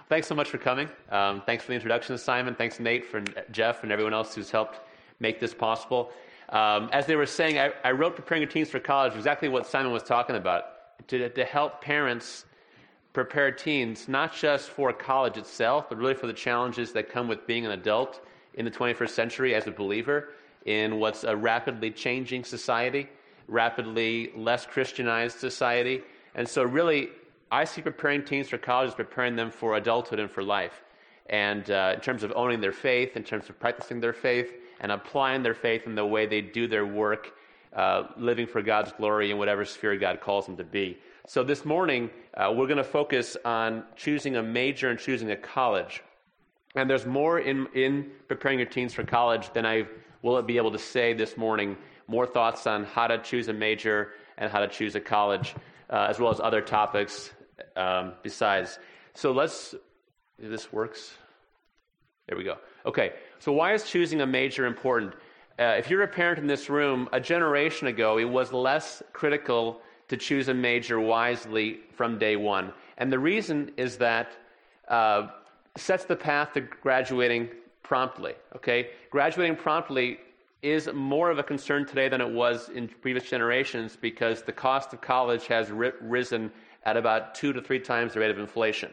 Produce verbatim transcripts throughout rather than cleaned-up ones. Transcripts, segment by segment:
Thanks so much for coming. Um, thanks for the introduction, Simon. Thanks, Nate, for Jeff, and everyone else who's helped make this possible. Um, as they were saying, I, I wrote Preparing Your Teens for College, exactly what Simon was talking about, to, to help parents prepare teens, not just for college itself, but really for the challenges that come with being an adult in the twenty-first century as a believer in what's a rapidly changing society, rapidly less Christianized society. And so really, I see preparing teens for college as preparing them for adulthood and for life. And uh, in terms of owning their faith, in terms of practicing their faith, and applying their faith in the way they do their work, uh, living for God's glory in whatever sphere God calls them to be. So this morning, uh, we're going to focus on choosing a major and choosing a college. And there's more in, in preparing your teens for college than I will be able to say this morning. More thoughts on how to choose a major and how to choose a college, uh, as well as other topics um, besides. So let's, if this works. There we go. Okay, so why is choosing a major important? Uh, if you're a parent in this room, a generation ago, it was less critical to choose a major wisely from day one. And the reason is that uh, sets the path to graduating promptly, okay? Graduating promptly is more of a concern today than it was in previous generations because the cost of college has ri- risen at about two to three times the rate of inflation.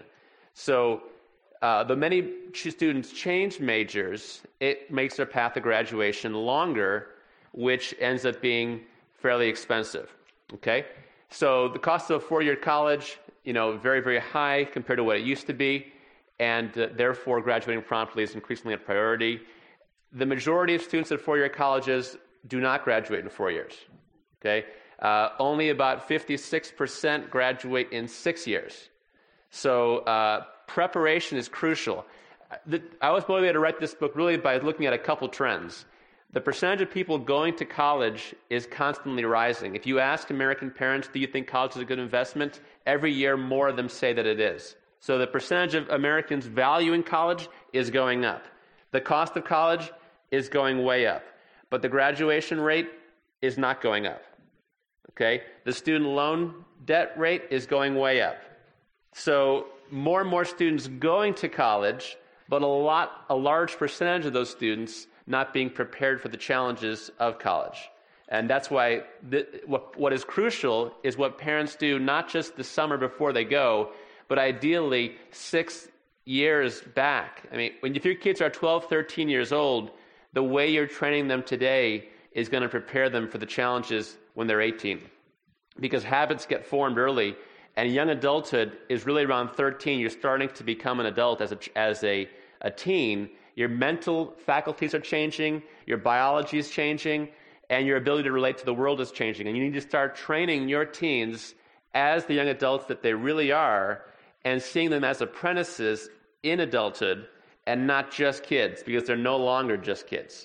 So uh, the many students change majors, it makes their path to graduation longer, which ends up being fairly expensive, okay? So the cost of a four-year college, you know, very, very high compared to what it used to be, and uh, therefore graduating promptly is increasingly a priority. The majority of students at four-year colleges do not graduate in four years, okay? Uh, only about fifty-six percent graduate in six years. So uh, preparation is crucial. The, I was motivated to write this book really by looking at a couple trends. The percentage of people going to college is constantly rising. If you ask American parents, do you think college is a good investment? Every year, more of them say that it is. So the percentage of Americans valuing college is going up. The cost of college is going way up. But the graduation rate is not going up. Okay? The student loan debt rate is going way up. So more and more students going to college, but a lot, a large percentage of those students not being prepared for the challenges of college. And that's why th- what, what is crucial is what parents do, not just the summer before they go, but ideally six years back. I mean, when if your kids are twelve, thirteen years old, the way you're training them today is going to prepare them for the challenges when they're eighteen. Because habits get formed early, and young adulthood is really around thirteen. You're starting to become an adult as a, as a, a teen. Your mental faculties are changing, your biology is changing, and your ability to relate to the world is changing. And you need to start training your teens as the young adults that they really are, and seeing them as apprentices in adulthood and not just kids, because they're no longer just kids.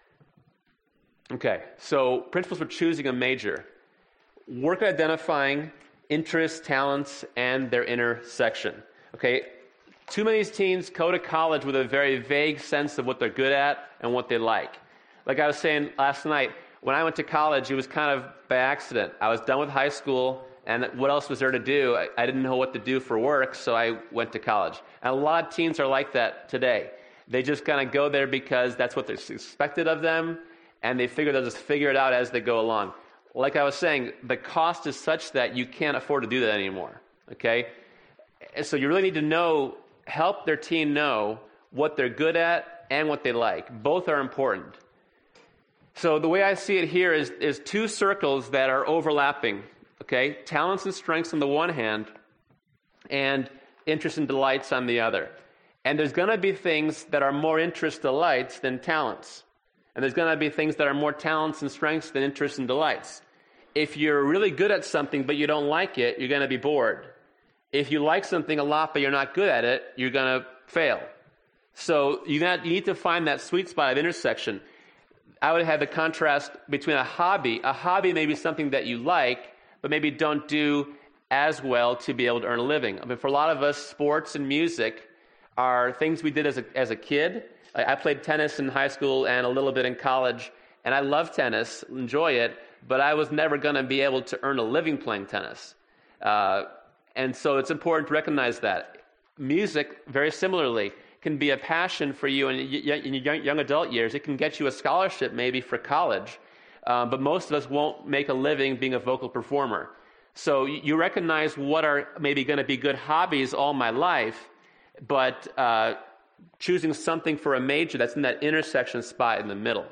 Okay, so principles for choosing a major. Work at identifying interests, talents, and their intersection. Okay, too many teens go to college with a very vague sense of what they're good at and what they like. Like I was saying last night, when I went to college, it was kind of by accident. I was done with high school, and what else was there to do? I, I didn't know what to do for work, so I went to college. And a lot of teens are like that today. They just kind of go there because that's what they're expected of them, and they figure they'll just figure it out as they go along. Like I was saying, the cost is such that you can't afford to do that anymore, okay? And so you really need to know, help their teen know what they're good at and what they like. Both are important. So the way I see it here is, is two circles that are overlapping, okay? Talents and strengths on the one hand, and interests and delights on the other. And there's going to be things that are more interest delights than talents. And there's going to be things that are more talents and strengths than interests and delights. If you're really good at something but you don't like it, you're going to be bored. If you like something a lot but you're not good at it, you're going to fail. So you, got, you need to find that sweet spot of intersection. I would have the contrast between a hobby. A hobby may be something that you like, but maybe don't do as well to be able to earn a living. I mean, for a lot of us, sports and music are things we did as a, as a kid. I played tennis in high school and a little bit in college, and I love tennis, enjoy it, but I was never going to be able to earn a living playing tennis. Uh, and so it's important to recognize that. music, very similarly, can be a passion for you in, in your young, young adult years. It can get you a scholarship maybe for college, um, but most of us won't make a living being a vocal performer. So you recognize what are maybe going to be good hobbies all my life, but uh, choosing something for a major that's in that intersection spot in the middle.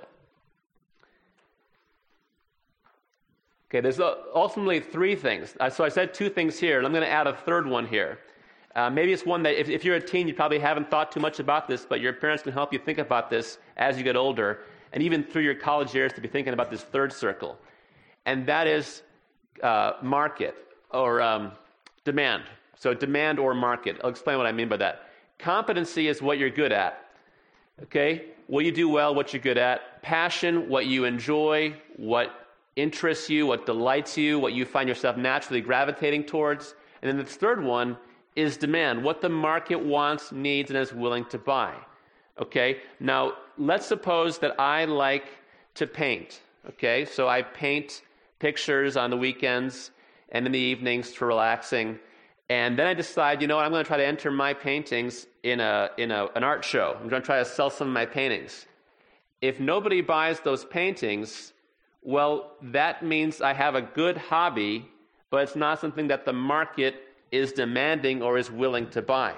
Okay, there's ultimately three things. So I said two things here, and I'm going to add a third one here. Uh, maybe it's one that if, if you're a teen, you probably haven't thought too much about this, but your parents can help you think about this as you get older, and even through your college years to be thinking about this third circle. And that is uh, market or um, demand. So demand or market. I'll explain what I mean by that. Competency is what you're good at. Okay? What you do well, what you're good at. Passion, what you enjoy, what interests you, what delights you, what you find yourself naturally gravitating towards. And then the third one is demand, what the market wants, needs, and is willing to buy. Okay? Now, let's suppose that I like to paint. Okay? So I paint pictures on the weekends and in the evenings for relaxing. And then I decide, you know what, I'm going to try to enter my paintings in a in a, an art show. I'm going to try to sell some of my paintings. If nobody buys those paintings, well, that means I have a good hobby, but it's not something that the market is demanding or is willing to buy.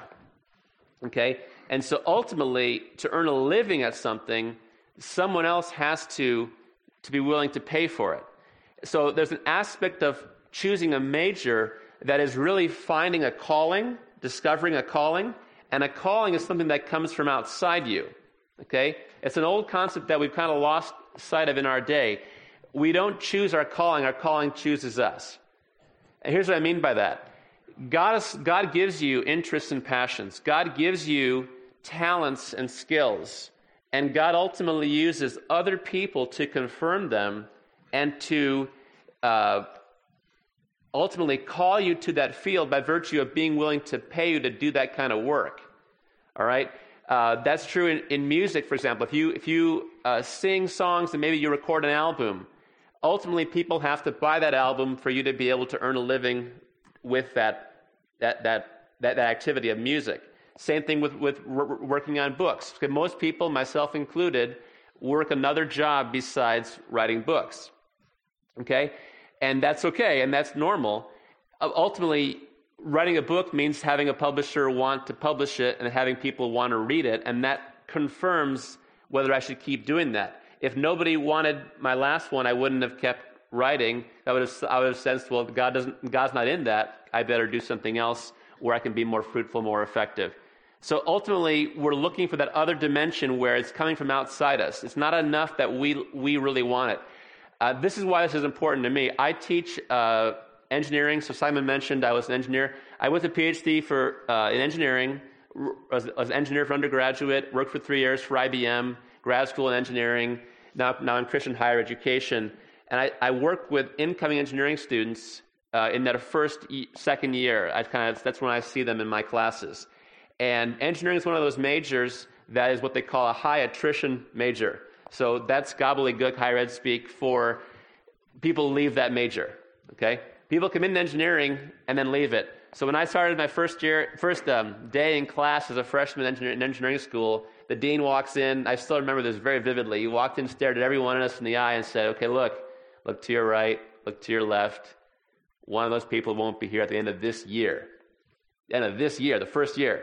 Okay? And so ultimately, to earn a living at something, someone else has to, to be willing to pay for it. So there's an aspect of choosing a major that is really finding a calling, discovering a calling, and a calling is something that comes from outside you. Okay? It's an old concept that we've kind of lost sight of in our day. We don't choose our calling, our calling chooses us. And here's what I mean by that. God, is, God gives you interests and passions. God gives you talents and skills. And God ultimately uses other people to confirm them and to uh, ultimately call you to that field by virtue of being willing to pay you to do that kind of work. All right? Uh, that's true in, in music, for example. If you, if you uh, sing songs and maybe you record an album, ultimately people have to buy that album for you to be able to earn a living with that that that that, that activity of music. Same thing with, with r- working on books. Because most people, myself included, work another job besides writing books. Okay? And that's okay, and that's normal. Uh, ultimately, writing a book means having a publisher want to publish it and having people want to read it, and that confirms whether I should keep doing that. If nobody wanted my last one, I wouldn't have kept writing. I would have, I would have sensed, well, God doesn't, God's not in that. I better do something else where I can be more fruitful, more effective. So ultimately, we're looking for that other dimension where it's coming from outside us. It's not enough that we we really want it. Uh, this is why this is important to me. I teach uh, engineering. So Simon mentioned I was an engineer. I went to PhD for uh, in engineering. As, as an engineer for undergraduate. Worked for three years for I B M. Grad school in engineering. Now, now in Christian higher education. And I, I work with incoming engineering students uh, in that first, second year. I kind of that's when I see them in my classes. And engineering is one of those majors that is what they call a high attrition major. So that's gobbledygook higher ed speak for people leave that major. Okay, people come into engineering and then leave it. So when I started my first year, first um, day in class as a freshman in engineering, in engineering school, the dean walks in. I still remember this very vividly. He walked in, stared at every one of us in the eye, and said, "Okay, look, look to your right, look to your left. One of those people won't be here at the end of this year. The end of this year, the first year."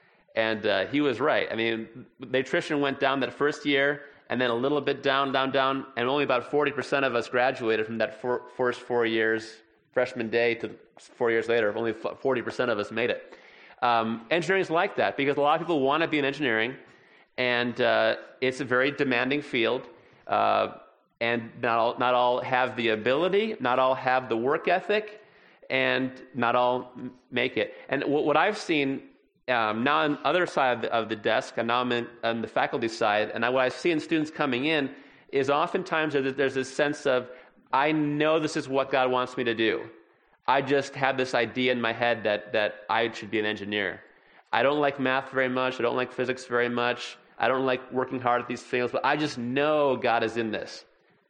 And uh, he was right. I mean, the attrition went down that first year, and then a little bit down, down, down, and only about forty percent of us graduated from that four, first four years, freshman day to four years later. Only forty percent of us made it. Um, engineering is like that because a lot of people want to be in engineering, and uh, it's a very demanding field. Uh, and not all, not all have the ability, not all have the work ethic, and not all make it. And what, what I've seen um, now on the other side of the, of the desk, and now I'm in, on the faculty side, and I, what I see in students coming in is oftentimes there's, there's this sense of, I know this is what God wants me to do. I just have this idea in my head that, that I should be an engineer. I don't like math very much. I don't like physics very much. I don't like working hard at these things, but I just know God is in this.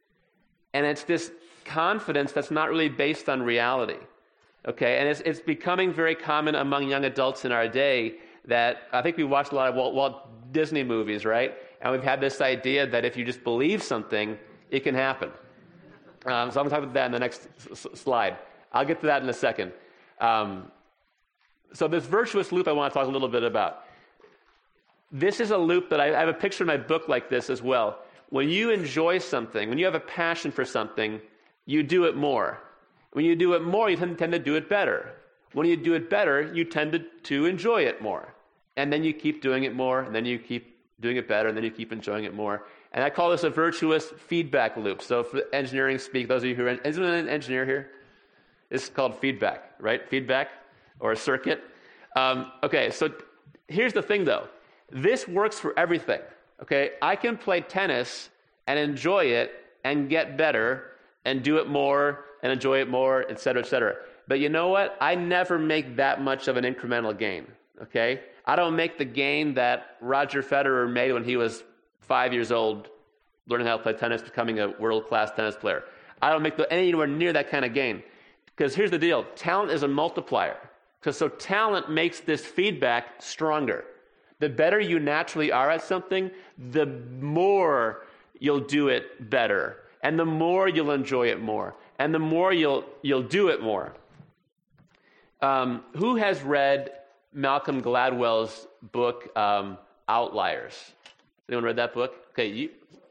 And it's this confidence that's not really based on reality. Okay, and it's, it's becoming very common among young adults in our day that I think we watched a lot of Walt, Walt Disney movies, right? And we've had this idea that if you just believe something, it can happen. Um, so I'm going to talk about that in the next s- slide. I'll get to that in a second. Um, so this virtuous loop I want to talk a little bit about. This is a loop that I, I have a picture in my book like this as well. When you enjoy something, when you have a passion for something, you do it more. When you do it more, you tend, tend to do it better. When you do it better, you tend to, to enjoy it more. And then you keep doing it more, and then you keep doing it better, and then you keep enjoying it more. And I call this a virtuous feedback loop. So for engineering speak, those of you who are, is there an engineer here? It's called feedback, right? Feedback or a circuit. Um, okay, so here's the thing though. This works for everything, okay? I can play tennis and enjoy it and get better and do it more and enjoy it more, et cetera, et cetera. But you know what? I never make that much of an incremental gain, okay? I don't make the gain that Roger Federer made when he was five years old, learning how to play tennis, becoming a world-class tennis player. I don't make the, anywhere near that kind of gain. Because here's the deal. Talent is a multiplier. Because so talent makes this feedback stronger. The better you naturally are at something, the more you'll do it better. And the more you'll enjoy it more. And the more you'll you'll do it more. Um, who has read Malcolm Gladwell's book, um, Outliers? Anyone read that book? Okay, you.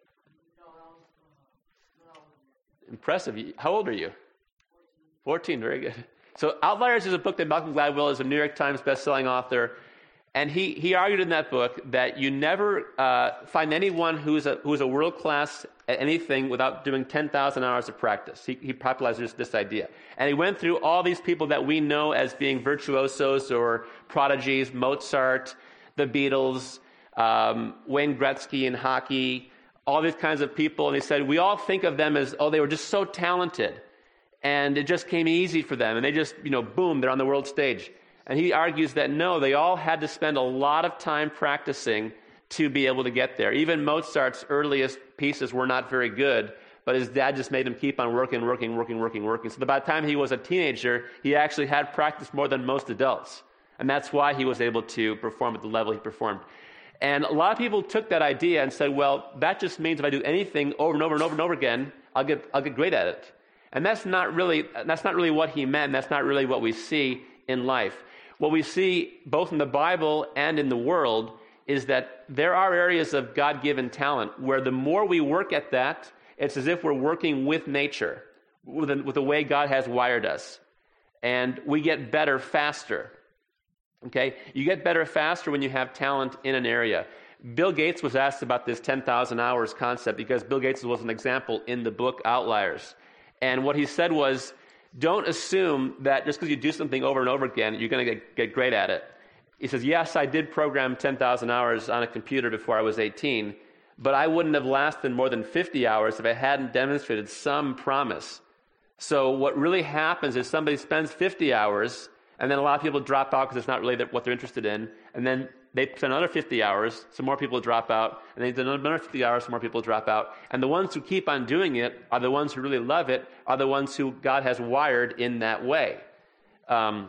Impressive. How old are you? fourteen, very good. So Outliers is a book that Malcolm Gladwell is a New York Times bestselling author. And he, he argued in that book that you never uh, find anyone who's a, who's a world-class at anything without doing ten thousand hours of practice. He, he popularized this, this idea. And he went through all these people that we know as being virtuosos or prodigies, Mozart, the Beatles, um, Wayne Gretzky in hockey, all these kinds of people. And he said, we all think of them as, oh, they were just so talented. And it just came easy for them. And they just, you know, boom, they're on the world stage. And he argues that no, they all had to spend a lot of time practicing to be able to get there. Even Mozart's earliest pieces were not very good, but his dad just made him keep on working, working, working, working, working. So by the time he was a teenager, he actually had practiced more than most adults. And that's why he was able to perform at the level he performed. And a lot of people took that idea and said, well, that just means if I do anything over and over and over and over again, I'll get I'll get great at it. And that's not really that's not really what he meant. And that's not really what we see in life. What we see both in the Bible and in the world is that there are areas of God-given talent where the more we work at that, it's as if we're working with nature, with the, with the way God has wired us. And we get better faster. Okay? You get better faster when you have talent in an area. Bill Gates was asked about this ten thousand hours concept because Bill Gates was an example in the book Outliers. And what he said was, don't assume that just because you do something over and over again, you're going to get, get great at it. He says, yes, I did program ten thousand hours on a computer before I was eighteen, but I wouldn't have lasted more than fifty hours if I hadn't demonstrated some promise. So what really happens is somebody spends fifty hours, and then a lot of people drop out because it's not really what they're interested in, and then they spend another fifty hours, some more people drop out, and they do another fifty hours, some more people drop out. And the ones who keep on doing it are the ones who really love it, are the ones who God has wired in that way. Um,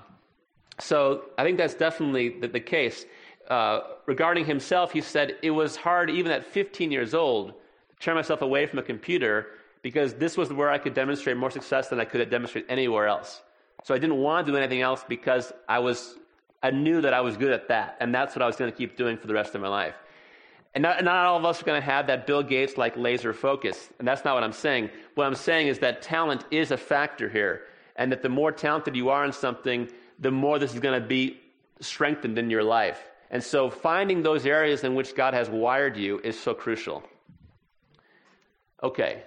so I think that's definitely the, the case. Uh, regarding himself, he said, it was hard even at fifteen years old to turn myself away from a computer because this was where I could demonstrate more success than I could demonstrate anywhere else. So I didn't want to do anything else because I was... I knew that I was good at that, and that's what I was going to keep doing for the rest of my life. And not, not all of us are going to have that Bill Gates-like laser focus, and that's not what I'm saying. What I'm saying is that talent is a factor here, and that the more talented you are in something, the more this is going to be strengthened in your life. And so finding those areas in which God has wired you is so crucial. Okay.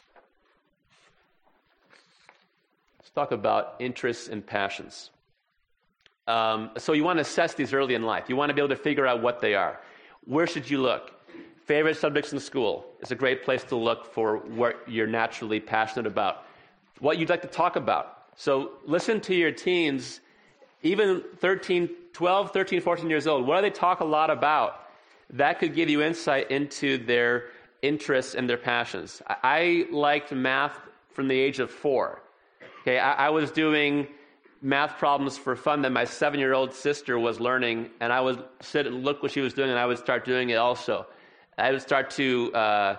Let's talk about interests and passions. Um, so you want to assess these early in life. You want to be able to figure out what they are. Where should you look? Favorite subjects in school is a great place to look for what you're naturally passionate about. What you'd like to talk about. So listen to your teens, even thirteen, twelve, thirteen, fourteen years old. What do they talk a lot about? That could give you insight into their interests and their passions. I, I liked math from the age of four. Okay, I, I was doing math problems for fun that my seven-year-old sister was learning, and I would sit and look what she was doing, and I would start doing it also. I would start to, uh,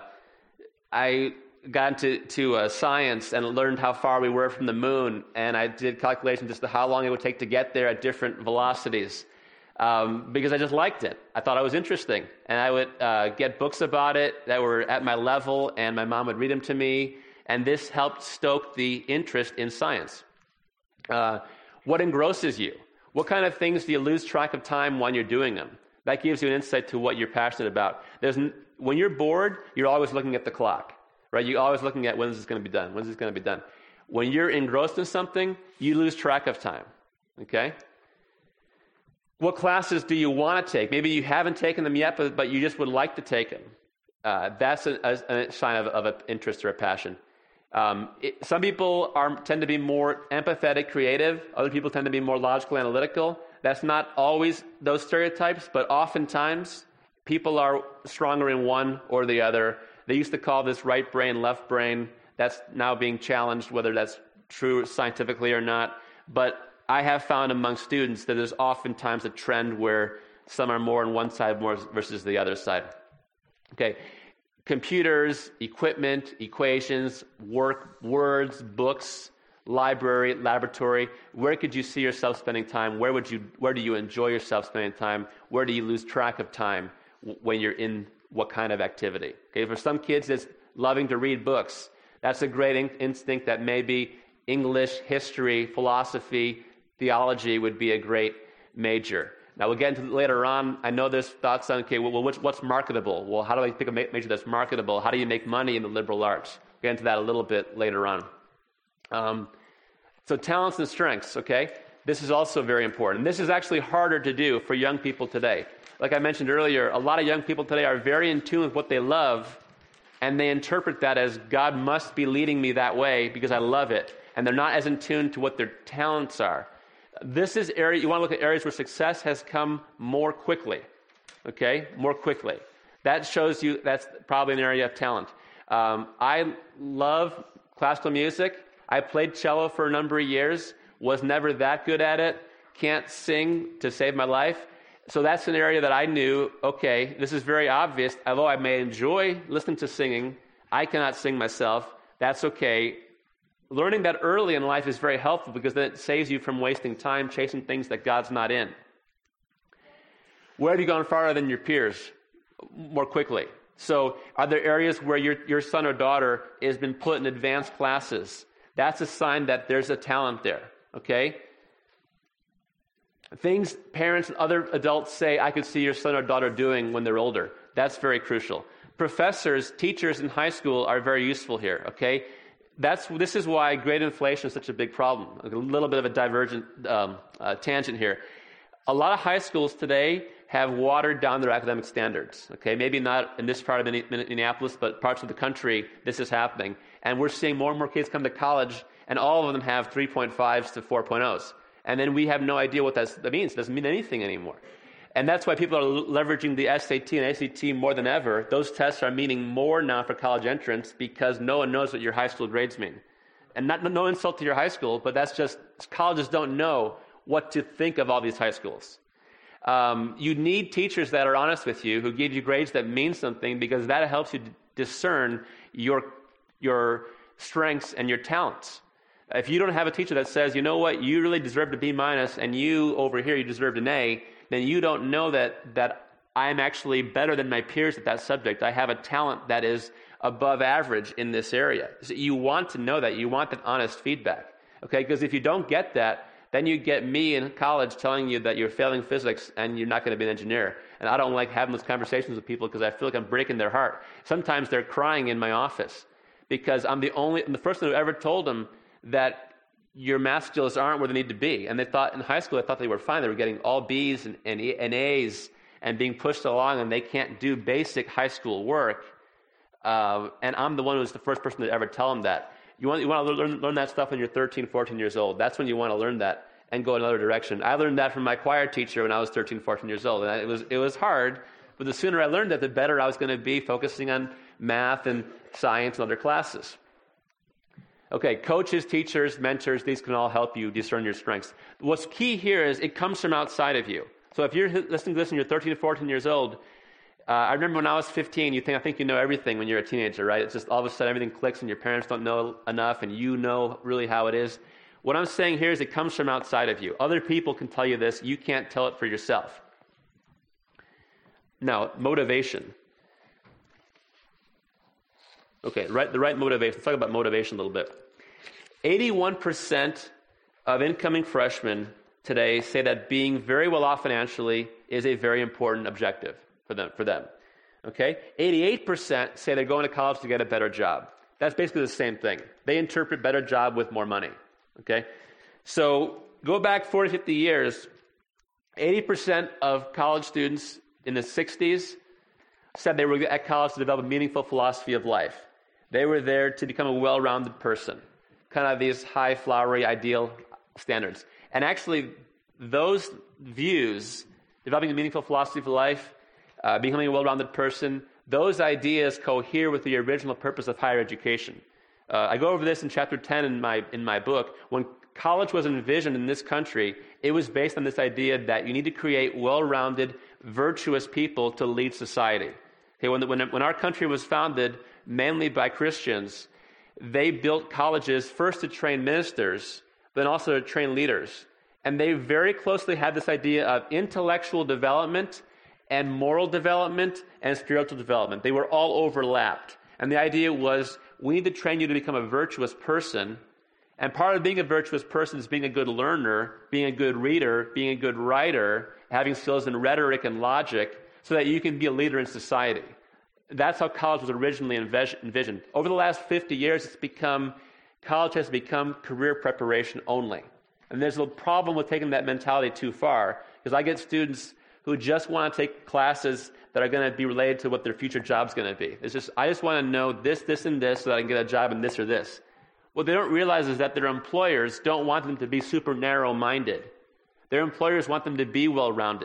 I got into to, uh, science and learned how far we were from the moon, and I did calculations as to how long it would take to get there at different velocities, um, because I just liked it. I thought it was interesting, and I would uh, get books about it that were at my level, and my mom would read them to me, and this helped stoke the interest in science. Uh, what engrosses you? What kind of things do you lose track of time when you're doing them? That gives you an insight to what you're passionate about. There's, when you're bored, you're always looking at the clock, right? You're always looking at when is this going to be done? When is this going to be done? When you're engrossed in something, you lose track of time, okay? What classes do you want to take? Maybe you haven't taken them yet, but, but you just would like to take them. Uh, that's a, a, a sign of, of an interest or a passion. Um, it, some people are, tend to be more empathetic, creative. Other people tend to be more logical, analytical. That's not always those stereotypes, but oftentimes people are stronger in one or the other. They used to call this right brain, left brain. That's now being challenged, whether that's true scientifically or not. But I have found among students that there's oftentimes a trend where some are more on one side more versus the other side. Okay. Computers, equipment, equations, work, words, books, library, laboratory. Where could you see yourself spending time? Where would you? Where do you enjoy yourself spending time? Where do you lose track of time when you're in what kind of activity? Okay, for some kids, it's loving to read books. That's a great in- instinct that maybe English, history, philosophy, theology would be a great major. Now, we'll get into it later on. I know there's thoughts on, okay, well, what's, what's marketable? Well, how do I pick a major that's marketable? How do you make money in the liberal arts? We'll get into that a little bit later on. Um, so talents and strengths, okay? This is also very important. This is actually harder to do for young people today. Like I mentioned earlier, a lot of young people today are very in tune with what they love, and they interpret that as God must be leading me that way because I love it. And they're not as in tune to what their talents are. This is area, you want to look at areas where success has come more quickly, okay? More quickly. That shows you that's probably an area of talent. Um, I love classical music. I played cello for a number of years, was never that good at it, can't sing to save my life. So that's an area that I knew, okay, this is very obvious. Although I may enjoy listening to singing, I cannot sing myself. That's okay. Learning that early in life is very helpful because then it saves you from wasting time chasing things that God's not in. Where have you gone farther than your peers more quickly? So are there areas where your, your son or daughter has been put in advanced classes? That's a sign that there's a talent there, okay? Things parents and other adults say, I could see your son or daughter doing when they're older. That's very crucial. Professors, teachers in high school are very useful here, okay? That's, this is why grade inflation is such a big problem. A little bit of a divergent um, uh, tangent here. A lot of high schools today have watered down their academic standards. Okay, maybe not in this part of Minneapolis, but parts of the country, this is happening. And we're seeing more and more kids come to college, and all of them have three point fives to four point ohs. And then we have no idea what that's, that means. It doesn't mean anything anymore. And that's why people are leveraging the S A T and A C T more than ever. Those tests are meaning more now for college entrance because no one knows what your high school grades mean. And not no insult to your high school, but that's just, colleges don't know what to think of all these high schools. Um, you need teachers that are honest with you, who give you grades that mean something, because that helps you d- discern your, your strengths and your talents. If you don't have a teacher that says, you know what, you really deserve a B minus, and you over here, you deserved an A, then you don't know that that I'm actually better than my peers at that subject. I have a talent that is above average in this area. So you want to know that. You want that honest feedback. Okay, because if you don't get that, then you get me in college telling you that you're failing physics and you're not going to be an engineer. And I don't like having those conversations with people because I feel like I'm breaking their heart. Sometimes they're crying in my office because I'm the only, I'm the first one who ever told them that your math skills aren't where they need to be. And they thought in high school, they thought they were fine. They were getting all B's and, and, and A's and being pushed along, and they can't do basic high school work. Uh, and I'm the one who was the first person to ever tell them that. You want, you want to learn, learn that stuff when you're thirteen, fourteen years old. That's when you want to learn that and go another direction. I learned that from my choir teacher when I was thirteen, fourteen years old. And it was, it was hard, but the sooner I learned that, the better I was going to be focusing on math and science and other classes. Okay, coaches, teachers, mentors, these can all help you discern your strengths. What's key here is it comes from outside of you. So if you're listening to this and you're thirteen, fourteen years old, uh, I remember when I was fifteen, you think, I think you know everything when you're a teenager, right? It's just all of a sudden everything clicks and your parents don't know enough and you know really how it is. What I'm saying here is it comes from outside of you. Other people can tell you this. You can't tell it for yourself. Now, motivation. Okay, right, the right motivation. Let's talk about motivation a little bit. eighty-one percent of incoming freshmen today say that being very well off financially is a very important objective for them. For them. Okay? eighty-eight percent say they're going to college to get a better job. That's basically the same thing. They interpret better job with more money. Okay? So go back forty, fifty years, eighty percent of college students in the sixties said they were at college to develop a meaningful philosophy of life. They were there to become a well-rounded person, kind of these high, flowery, ideal standards. And actually, those views, developing a meaningful philosophy of life, uh, becoming a well-rounded person, those ideas cohere with the original purpose of higher education. Uh, I go over this in chapter ten in my in my book. When college was envisioned in this country, it was based on this idea that you need to create well-rounded, virtuous people to lead society. Okay, when, the, when, when our country was founded, mainly by Christians, they built colleges first to train ministers, but also to train leaders. And they very closely had this idea of intellectual development and moral development and spiritual development. They were all overlapped. And the idea was, we need to train you to become a virtuous person. And part of being a virtuous person is being a good learner, being a good reader, being a good writer, having skills in rhetoric and logic, so that you can be a leader in society. That's how college was originally envisioned. Over the last fifty years, it's become, college has become career preparation only. And there's a problem with taking that mentality too far, because I get students who just want to take classes that are going to be related to what their future job's going to be. It's just, I just want to know this, this, and this so that I can get a job in this or this. What they don't realize is that their employers don't want them to be super narrow-minded. Their employers want them to be well-rounded.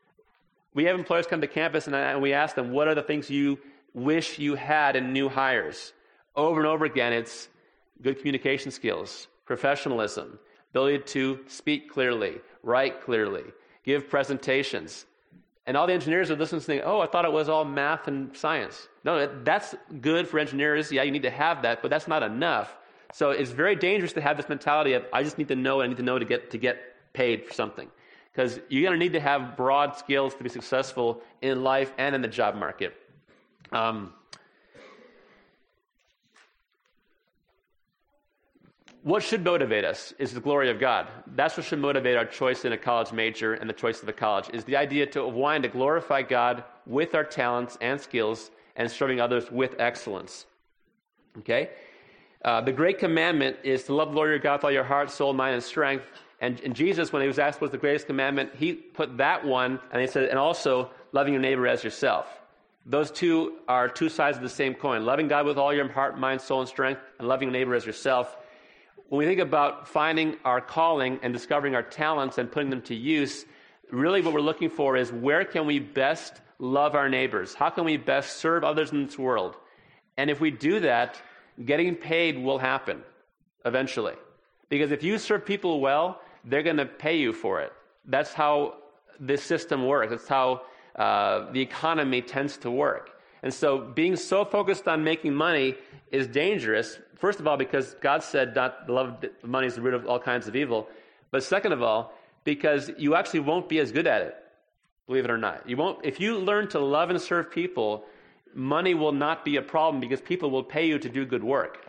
We have employers come to campus and, and we ask them, what are the things you wish you had in new hires? Over and over again, it's good communication skills, professionalism, ability to speak clearly, write clearly, give presentations. And all the engineers are listening and saying, oh, I thought it was all math and science. No, that's good for engineers. Yeah, you need to have that, but that's not enough. So it's very dangerous to have this mentality of, I just need to know, I need to know to get to get paid for something. Because you're going to need to have broad skills to be successful in life and in the job market. Um, what should motivate us is the glory of God. That's what should motivate our choice in a college major and the choice of a college, is the idea to, of wanting to glorify God with our talents and skills and serving others with excellence. Okay? Uh, the great commandment is to love the Lord your God with all your heart, soul, mind, and strength. And, and Jesus, when he was asked what's the greatest commandment, he put that one, and he said, and also loving your neighbor as yourself. Those two are two sides of the same coin. Loving God with all your heart, mind, soul, and strength, and loving your neighbor as yourself. When we think about finding our calling and discovering our talents and putting them to use, really what we're looking for is, where can we best love our neighbors? How can we best serve others in this world? And if we do that, getting paid will happen eventually. Because if you serve people well, they're going to pay you for it. That's how this system works. That's how uh, the economy tends to work. And so being so focused on making money is dangerous. First of all, because God said not the love of money is the root of all kinds of evil. But second of all, because you actually won't be as good at it, believe it or not. You won't. If you learn to love and serve people, money will not be a problem because people will pay you to do good work.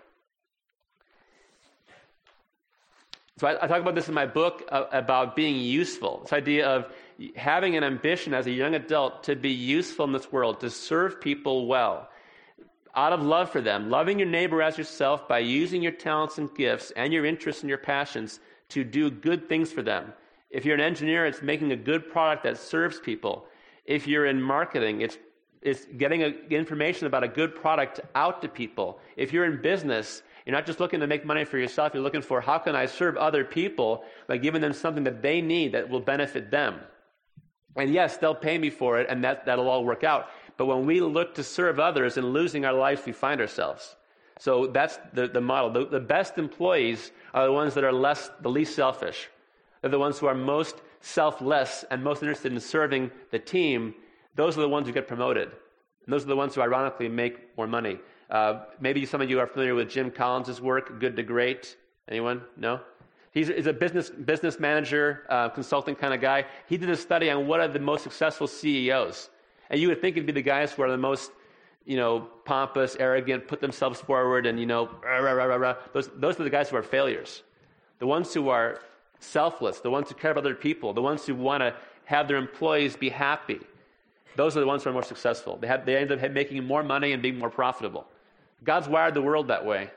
So I, I talk about this in my book uh, about being useful. This idea of having an ambition as a young adult to be useful in this world, to serve people well, out of love for them, loving your neighbor as yourself by using your talents and gifts and your interests and your passions to do good things for them. If you're an engineer, it's making a good product that serves people. If you're in marketing, it's it's getting a, information about a good product out to people. If you're in business, you're not just looking to make money for yourself. You're looking for, how can I serve other people by giving them something that they need that will benefit them? And yes, they'll pay me for it, and that, that'll all work out. But when we look to serve others and losing our lives, we find ourselves. So that's the, the model. The, the best employees are the ones that are less, the least selfish. They're the ones who are most selfless and most interested in serving the team. Those are the ones who get promoted. And those are the ones who ironically make more money. Uh, maybe some of you are familiar with Jim Collins' work, Good to Great. Anyone? No? He's, he's a business business manager, uh, consulting kind of guy. He did a study on what are the most successful C E Os. And you would think it'd be the guys who are the most, you know, pompous, arrogant, put themselves forward, and, you know, rah, rah, rah, rah, rah. Those, those are the guys who are failures. The ones who are selfless, the ones who care about other people, the ones who want to have their employees be happy. Those are the ones who are more successful. They, have, they end up making more money and being more profitable. God's wired the world that way.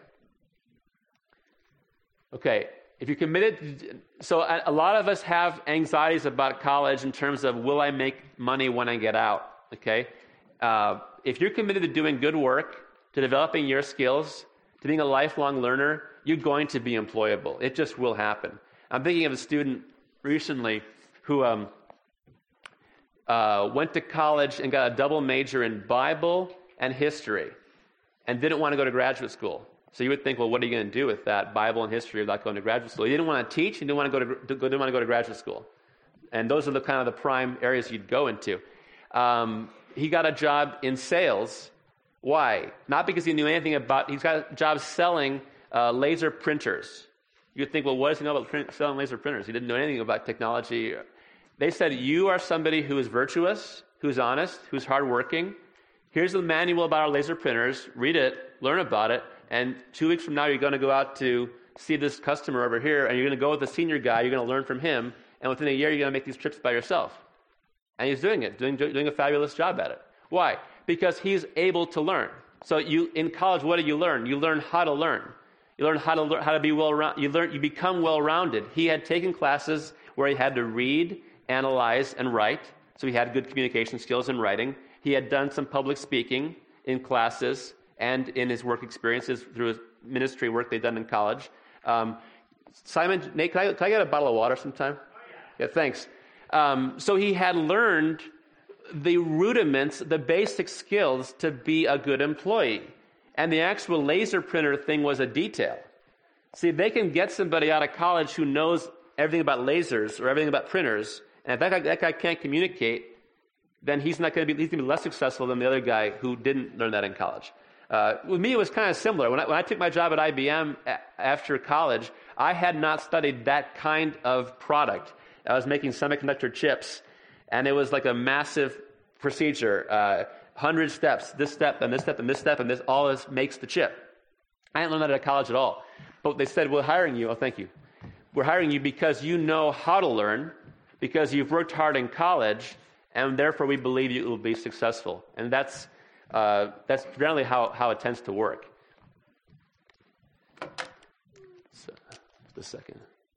Okay, if you're committed, so a, a lot of us have anxieties about college in terms of, will I make money when I get out? Okay, uh, if you're committed to doing good work, to developing your skills, to being a lifelong learner, you're going to be employable. It just will happen. I'm thinking of a student recently who um, uh, went to college and got a double major in Bible and history and didn't want to go to graduate school. So you would think, well, what are you going to do with that Bible and history without going to graduate school? He didn't want to teach. He didn't want to go to, didn't want to go to graduate school. And those are the kind of the prime areas you'd go into. Um, he got a job in sales. Why? Not because he knew anything about, he's got a job selling uh, laser printers. You'd think, well, what does he know about print, selling laser printers? He didn't know anything about technology. They said, you are somebody who is virtuous, who's honest, who's hardworking. Here's the manual about our laser printers. Read it, learn about it, and two weeks from now, you're going to go out to see this customer over here, and you're going to go with the senior guy. You're going to learn from him, and within a year, you're going to make these trips by yourself. And he's doing it, doing, doing a fabulous job at it. Why? Because he's able to learn. So you in college, what do you learn? You learn how to learn. You learn how to learn how to be well. You learn. You become well-rounded. He had taken classes where he had to read, analyze, and write. So he had good communication skills in writing. He had done some public speaking in classes and in his work experiences through his ministry work they'd done in college. Um, Simon, Nate, can I, can I get a bottle of water sometime? Oh, yeah. Yeah, thanks. Um, so he had learned the rudiments, the basic skills to be a good employee. And the actual laser printer thing was a detail. See, they can get somebody out of college who knows everything about lasers or everything about printers, and if that guy, that guy can't communicate, then he's not going to be, he's going to be less successful than the other guy who didn't learn that in college. Uh, with me, it was kind of similar. When I, when I took my job at I B M a- after college, I had not studied that kind of product. I was making semiconductor chips, and it was like a massive procedure, uh, hundred steps, this step, and this step, and this step, and this, all this makes the chip. I didn't learn that at college at all. But they said, we're hiring you. Oh, thank you. We're hiring you because you know how to learn, because you've worked hard in college, and therefore we believe you will be successful. And that's uh, that's generally how, how it tends to work. So, just a second.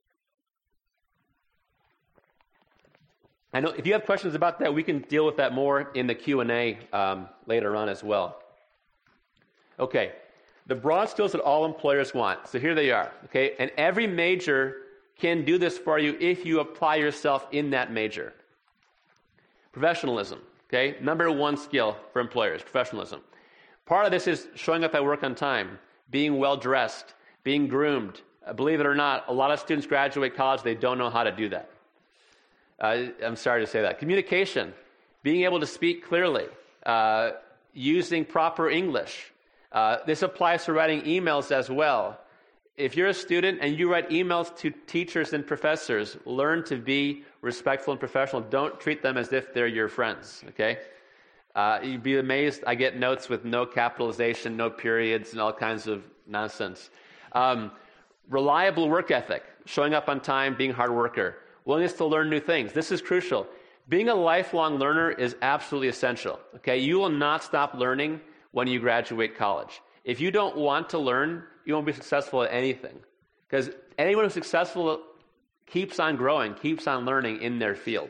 I know if you have questions about that, we can deal with that more in the Q and A um, later on as well. Okay, the broad skills that all employers want. So here they are. Okay, and every major can do this for you if you apply yourself in that major. Professionalism. Okay, number one skill for employers, professionalism. Part of this is showing up at work on time, being well dressed, being groomed. Uh, believe it or not, a lot of students graduate college, they don't know how to do that. Uh, I'm sorry to say that. Communication, being able to speak clearly, uh, using proper English. Uh, this applies to writing emails as well. If you're a student and you write emails to teachers and professors, learn to be respectful and professional. Don't treat them as if they're your friends, okay? Uh, you'd be amazed. I get notes with no capitalization, no periods, and all kinds of nonsense. Um, reliable work ethic, showing up on time, being a hard worker. Willingness to learn new things. This is crucial. Being a lifelong learner is absolutely essential. Okay, you will not stop learning when you graduate college. If you don't want to learn, you won't be successful at anything. Because anyone who's successful keeps on growing, keeps on learning in their field.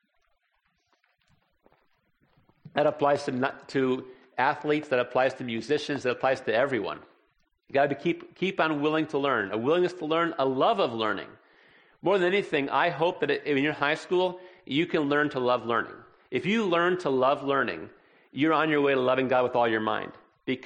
That applies to, to athletes, that applies to musicians, that applies to everyone. You got to keep keep on willing to learn, a willingness to learn, a love of learning. More than anything, I hope that in your high school, you can learn to love learning. If you learn to love learning, you're on your way to loving God with all your mind. Because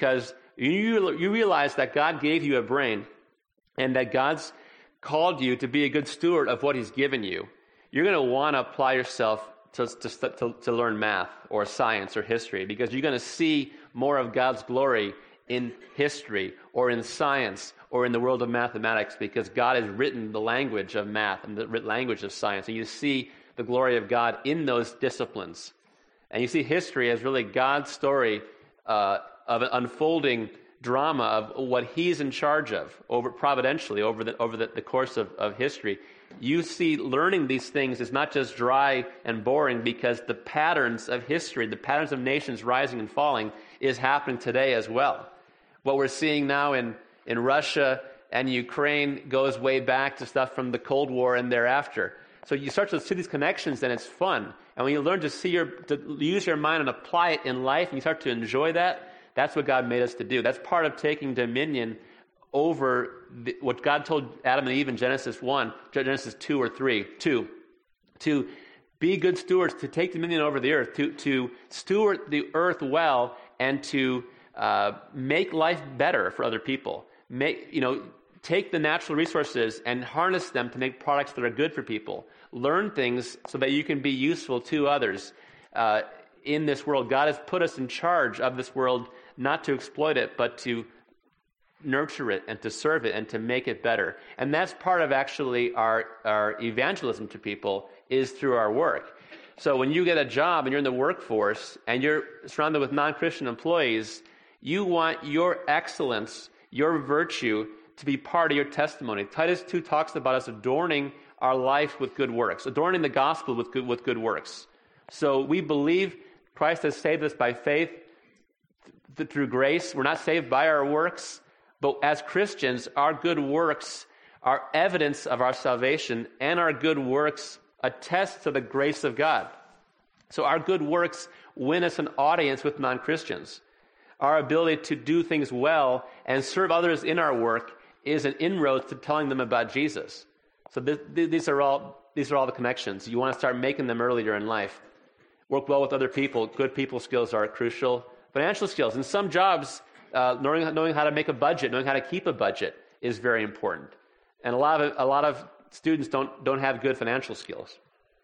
you, you realize that God gave you a brain and that God's called you to be a good steward of what he's given you, you're going to want to apply yourself to, to, to, to learn math or science or history, because you're going to see more of God's glory in history or in science or in the world of mathematics, because God has written the language of math and the language of science, and you see the glory of God in those disciplines. And you see history as really God's story uh, of an unfolding drama of what he's in charge of over providentially over the over the, the course of, of history. You see learning these things is not just dry and boring, because the patterns of history, the patterns of nations rising and falling, is happening today as well. What we're seeing now in, in Russia and Ukraine goes way back to stuff from the Cold War and thereafter. So you start to see these connections, and it's fun. And when you learn to see your, to use your mind and apply it in life, and you start to enjoy that, that's what God made us to do. That's part of taking dominion over the, what God told Adam and Eve in Genesis one, Genesis two or three, two, to be good stewards, to take dominion over the earth, to, to steward the earth well, and to uh, make life better for other people. Make, you know, take the natural resources and harness them to make products that are good for people. Learn things so that you can be useful to others uh, in this world. God has put us in charge of this world, not to exploit it, but to nurture it and to serve it and to make it better. And that's part of actually our, our evangelism to people, is through our work. So when you get a job and you're in the workforce and you're surrounded with non-Christian employees, you want your excellence, your virtue, to be part of your testimony. Titus two talks about us adorning our life with good works, adorning the gospel with good, with good works. So we believe Christ has saved us by faith th- through grace. We're not saved by our works, but as Christians, our good works are evidence of our salvation, and our good works attest to the grace of God. So our good works win us an audience with non-Christians. Our ability to do things well and serve others in our work is an inroad to telling them about Jesus. So this, these are all these are all the connections. You want to start making them earlier in life. Work well with other people. Good people skills are crucial. Financial skills. In some jobs, uh, knowing knowing how to make a budget, knowing how to keep a budget is very important. And a lot of a lot of students don't don't have good financial skills.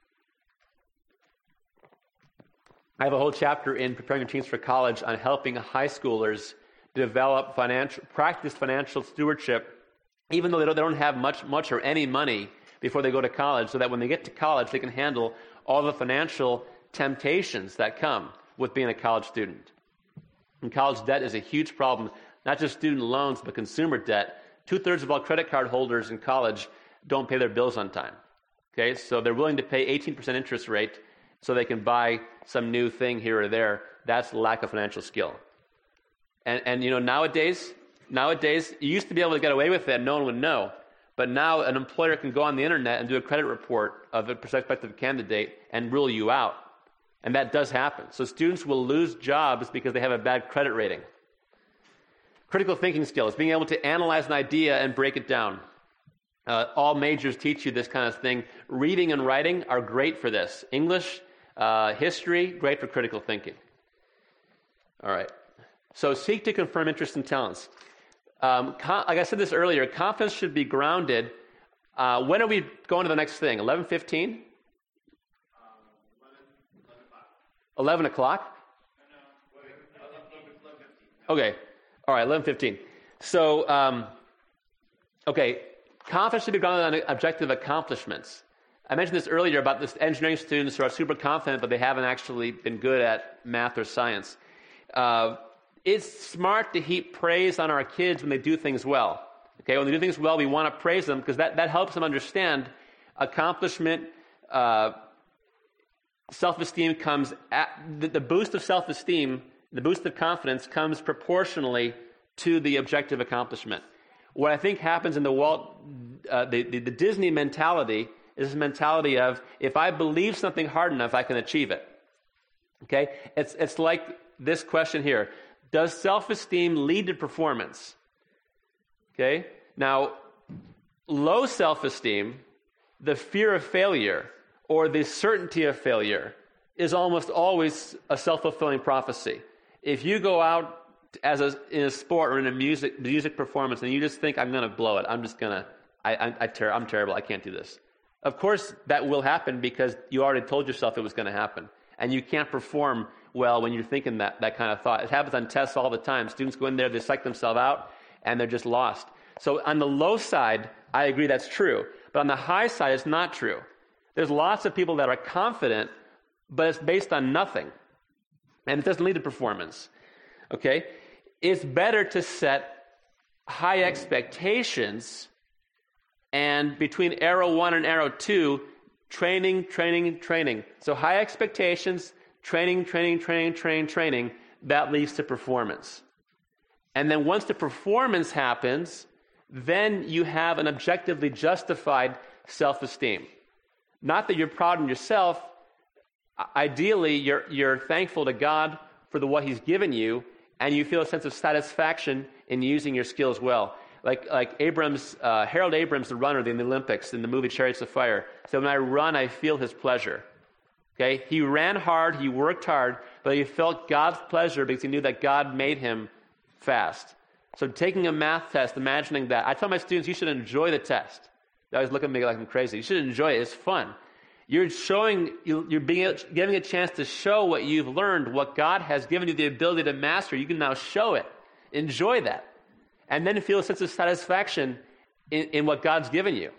I have a whole chapter in Preparing Your Teens for College on helping high schoolers develop financial, practice financial stewardship, even though they don't, they don't have much, much or any money before they go to college, so that when they get to college, they can handle all the financial temptations that come with being a college student. And college debt is a huge problem, not just student loans, but consumer debt. Two-thirds of all credit card holders in college don't pay their bills on time. Okay, so they're willing to pay eighteen percent interest rate so they can buy some new thing here or there. That's lack of financial skill. And, and you know, nowadays, nowadays, you used to be able to get away with that, no one would know. But now an employer can go on the internet and do a credit report of a prospective candidate and rule you out. And that does happen. So students will lose jobs because they have a bad credit rating. Critical thinking skills, being able to analyze an idea and break it down. Uh, all majors teach you this kind of thing. Reading and writing are great for this. English, uh, history, great for critical thinking. All right. So seek to confirm interests and talents. Um, con- like I said this earlier, confidence should be grounded. Uh, when are we going to the next thing? eleven fifteen? eleven o'clock? Okay. All right, eleven fifteen. So, um, okay, confidence should be grounded on objective accomplishments. I mentioned this earlier about this engineering students who are super confident, but they haven't actually been good at math or science. Uh, it's smart to heap praise on our kids when they do things well. Okay, when they do things well, we want to praise them because that, that helps them understand accomplishment. Uh, self-esteem comes at the, the boost of self-esteem, the boost of confidence comes proportionally to the objective accomplishment. What I think happens in the Walt, uh, the, the, the Disney mentality is this mentality of, if I believe something hard enough, I can achieve it. Okay? It's, it's like this question here. Does self-esteem lead to performance? Okay? Now, low self-esteem, the fear of failure, or the certainty of failure, is almost always a self-fulfilling prophecy. If you go out as a, in a sport or in a music music performance, and you just think, I'm going to blow it. I'm just going to, I, I, I ter- I'm terrible. I can't do this. Of course, that will happen because you already told yourself it was going to happen. And you can't perform well when you're thinking that, that kind of thought. It happens on tests all the time. Students go in there, they psych themselves out, and they're just lost. So on the low side, I agree that's true. But on the high side, it's not true. There's lots of people that are confident, but it's based on nothing. And it doesn't lead to performance. Okay? It's better to set high expectations, and between arrow one and arrow two, training, training, training. So high expectations, training, training, training, training, training, that leads to performance. And then once the performance happens, then you have an objectively justified self-esteem. Not that you're proud of yourself. Ideally, you're, you're thankful to God for the, what he's given you, and you feel a sense of satisfaction in using your skills well. Like like Abrams, uh, Harold Abrams, the runner in the Olympics, in the movie Chariots of Fire, said, when I run, I feel his pleasure. Okay, he ran hard, he worked hard, but he felt God's pleasure because he knew that God made him fast. So taking a math test, imagining that, I tell my students, you should enjoy the test. They always look at me like I'm crazy. You should enjoy it. It's fun. You're showing, you're being, giving a chance to show what you've learned, what God has given you the ability to master. You can now show it. Enjoy that. And then feel a sense of satisfaction in, in what God's given you.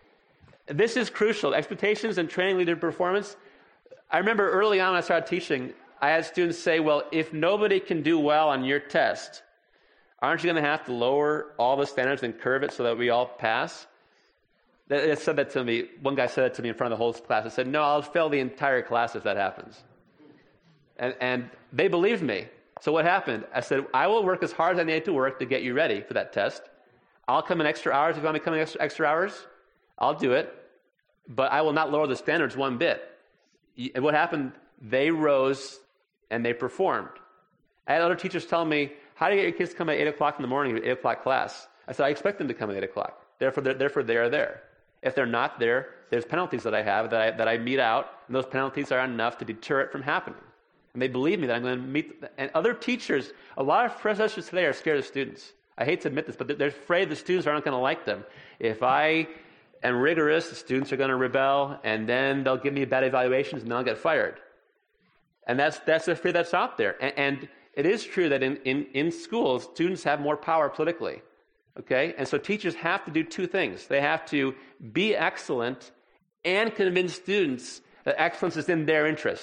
This is crucial. Expectations and training lead to performance. I remember early on when I started teaching, I had students say, well, if nobody can do well on your test, aren't you going to have to lower all the standards and curve it so that we all pass? They said that to me. One guy said that to me in front of the whole class. I said, no, I'll fail the entire class if that happens. And, and they believed me. So what happened? I said, I will work as hard as I need to work to get you ready for that test. I'll come in extra hours. If you want me to come in extra, extra hours, I'll do it. But I will not lower the standards one bit. And what happened? They rose and they performed. I had other teachers tell me, how do you get your kids to come at eight o'clock in the morning to eight o'clock class? I said, I expect them to come at eight o'clock. Therefore, they're, therefore they are there. If they're not there, there's penalties that I have that I, that I mete out, and those penalties are enough to deter it from happening. And they believe me that I'm going to meet. And other teachers, a lot of professors today are scared of students. I hate to admit this, but they're afraid the students aren't going to like them. If I am rigorous, the students are going to rebel, and then they'll give me bad evaluations, and I'll get fired. And that's that's the fear that's out there. And, and it is true that in, in, in schools, students have more power politically. Okay? And so teachers have to do two things. They have to be excellent and convince students that excellence is in their interest.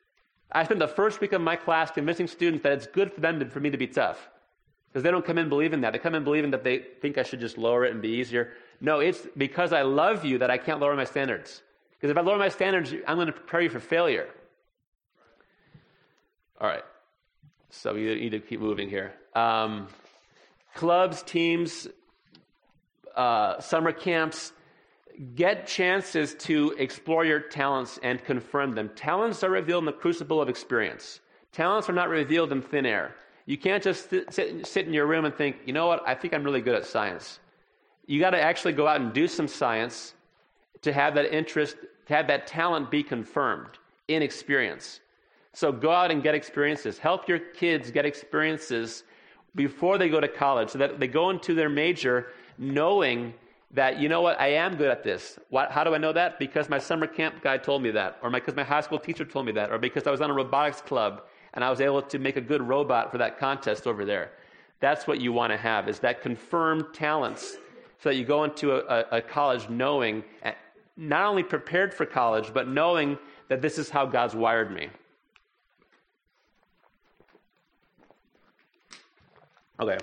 I spent the first week of my class convincing students that it's good for them to, for me to be tough. Because they don't come in believing that. They come in believing that they think I should just lower it and be easier. No, it's because I love you that I can't lower my standards. Because if I lower my standards, I'm going to prepare you for failure. All right. So we need to keep moving here. Um, clubs, teams, uh, summer camps, get chances to explore your talents and confirm them. Talents are revealed in the crucible of experience. Talents are not revealed in thin air. You can't just sit, sit in your room and think, you know what, I think I'm really good at science. You got to actually go out and do some science to have that interest, to have that talent be confirmed in experience. So go out and get experiences. Help your kids get experiences before they go to college so that they go into their major knowing that, you know what, I am good at this. What, how do I know that? Because my summer camp guy told me that, or because my high school teacher told me that, or because I was on a robotics club and I was able to make a good robot for that contest over there. That's what you want to have, is that confirmed talents so that you go into a, a, a college knowing, not only prepared for college, but knowing that this is how God's wired me. Okay.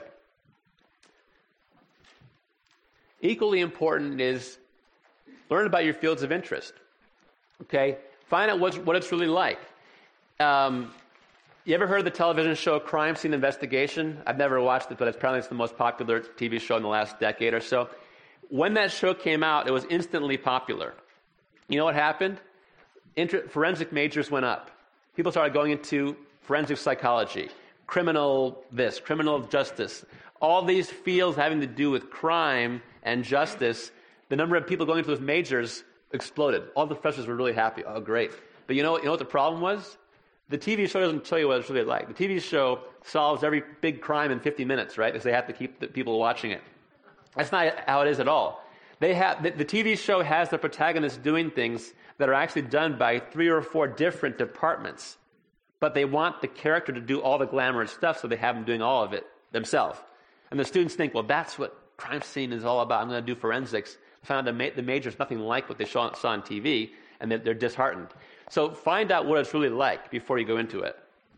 Equally important is learn about your fields of interest. Okay? Find out what's, what it's really like. Um, you ever heard of the television show Crime Scene Investigation? I've never watched it, but it's apparently it's the most popular T V show in the last decade or so. When that show came out, it was instantly popular. You know what happened? Inter- forensic majors went up. People started going into forensic psychology, criminal this, criminal justice. All these fields having to do with crime and justice, the number of people going into those majors exploded. All the professors were really happy. Oh, great. But you know, you know what the problem was? The T V show doesn't tell you what it's really like. The T V show solves every big crime in fifty minutes, right? Because they have to keep the people watching it. That's not how it is at all. They have the, the T V show has the protagonist doing things that are actually done by three or four different departments, but they want the character to do all the glamorous stuff, so they have them doing all of it themselves. And the students think, well, that's what crime scene is all about. I'm going to do forensics. I found out the, ma- the major is nothing like what they saw, saw on T V, and they're, they're disheartened. So find out what it's really like before you go into it.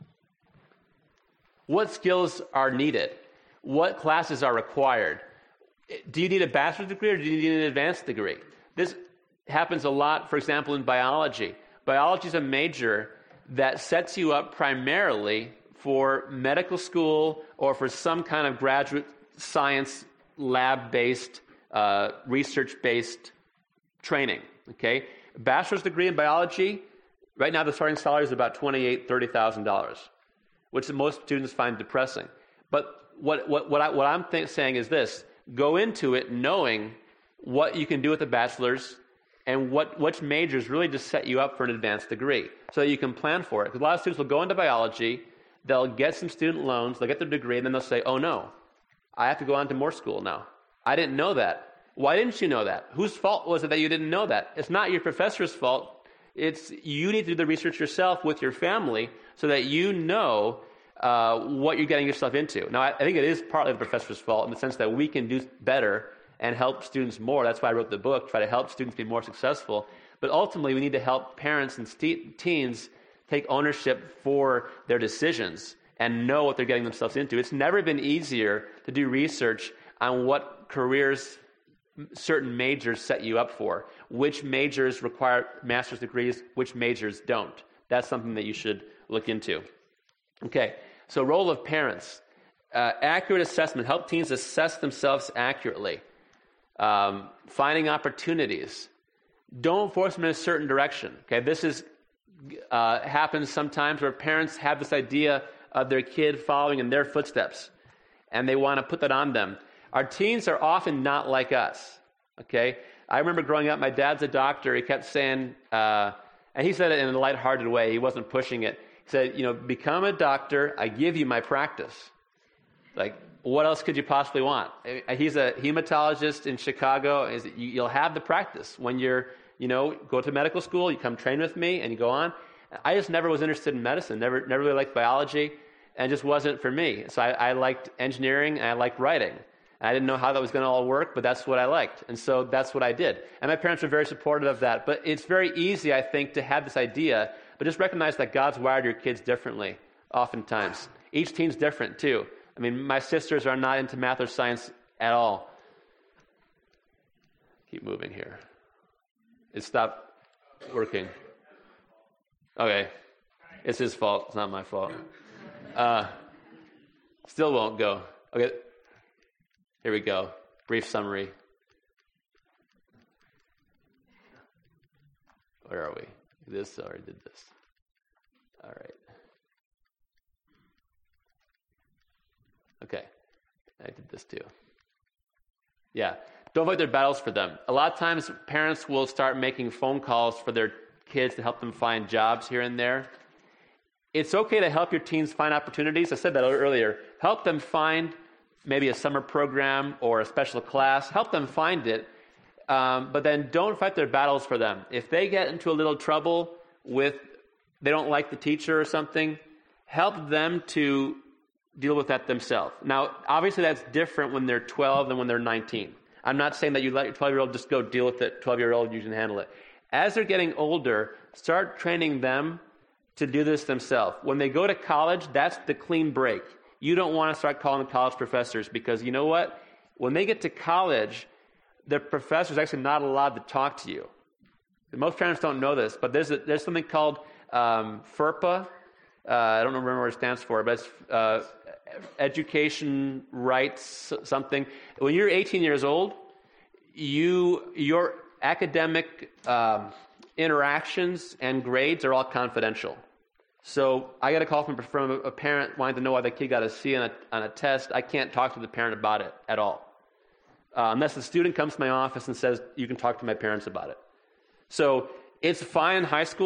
What skills are needed? What classes are required? Do you need a bachelor's degree or do you need an advanced degree? This happens a lot, for example, in biology. Biology is a major that sets you up primarily for medical school or for some kind of graduate science lab-based, uh, research-based training. Okay, bachelor's degree in biology. Right now, the starting salary is about twenty-eight thousand dollars, thirty thousand dollars, which most students find depressing. But what what what, I, what I'm th- saying is this: go into it knowing what you can do with a bachelor's and what which majors really just set you up for an advanced degree, so that you can plan for it. Because a lot of students will go into biology, they'll get some student loans, they'll get their degree, and then they'll say, "Oh no, I have to go on to more school now. I didn't know that. Why didn't you know that? Whose fault was it that you didn't know that? It's not your professor's fault. It's you need to do the research yourself with your family so that you know uh, what you're getting yourself into." Now, I, I think it is partly the professor's fault in the sense that we can do better and help students more. That's why I wrote the book, try to help students be more successful. But ultimately, we need to help parents and st- teens take ownership for their decisions and know what they're getting themselves into. It's never been easier to do research on what careers certain majors set you up for, which majors require master's degrees, which majors don't. That's something that you should look into. Okay, so role of parents. Uh, accurate assessment. Help teens assess themselves accurately. Um, finding opportunities. Don't force them in a certain direction. Okay, this is uh, happens sometimes where parents have this idea of their kid following in their footsteps, and they want to put that on them. Our teens are often not like us, okay? I remember growing up, my dad's a doctor. He kept saying, uh, and he said it in a lighthearted way. He wasn't pushing it. He said, you know, become a doctor. I give you my practice. Like, what else could you possibly want? He's a hematologist in Chicago. You'll have the practice. When you're, you know, go to medical school, you come train with me, and you go on. I just never was interested in medicine, never, never really liked biology, and it just wasn't for me. So I, I liked engineering, and I liked writing. I didn't know how that was going to all work, but that's what I liked. And so that's what I did. And my parents were very supportive of that. But it's very easy, I think, to have this idea, but just recognize that God's wired your kids differently, oftentimes. Each teen's different, too. I mean, my sisters are not into math or science at all. Keep moving here. It stopped working. Okay. It's his fault. It's not my fault. Uh, still won't go. Okay. Here we go. Brief summary. Where are we? This already did this. All right. Okay. I did this too. Yeah. Don't fight their battles for them. A lot of times parents will start making phone calls for their kids to help them find jobs here and there. It's okay to help your teens find opportunities. I said that earlier. Help them find maybe a summer program or a special class. Help them find it. Um, but then don't fight their battles for them. If they get into a little trouble with, they don't like the teacher or something, help them to deal with that themselves. Now, obviously that's different when they're twelve than when they're nineteen. I'm not saying that you let your twelve-year-old just go deal with it. twelve-year-old, you can handle it. As they're getting older, start training them to do this themselves. When they go to college, that's the clean break. You don't want to start calling the college professors because you know what? When they get to college, the professor's actually not allowed to talk to you. Most parents don't know this, but there's a, there's something called um, FERPA. Uh, I don't remember what it stands for, but it's uh, education rights something. When you're eighteen years old, you your academic um, interactions and grades are all confidential. So I got a call from, from a parent wanting to know why the kid got a C on a, on a test. I can't talk to the parent about it at all. Uh, unless the student comes to my office and says, you can talk to my parents about it. So it's fine in high school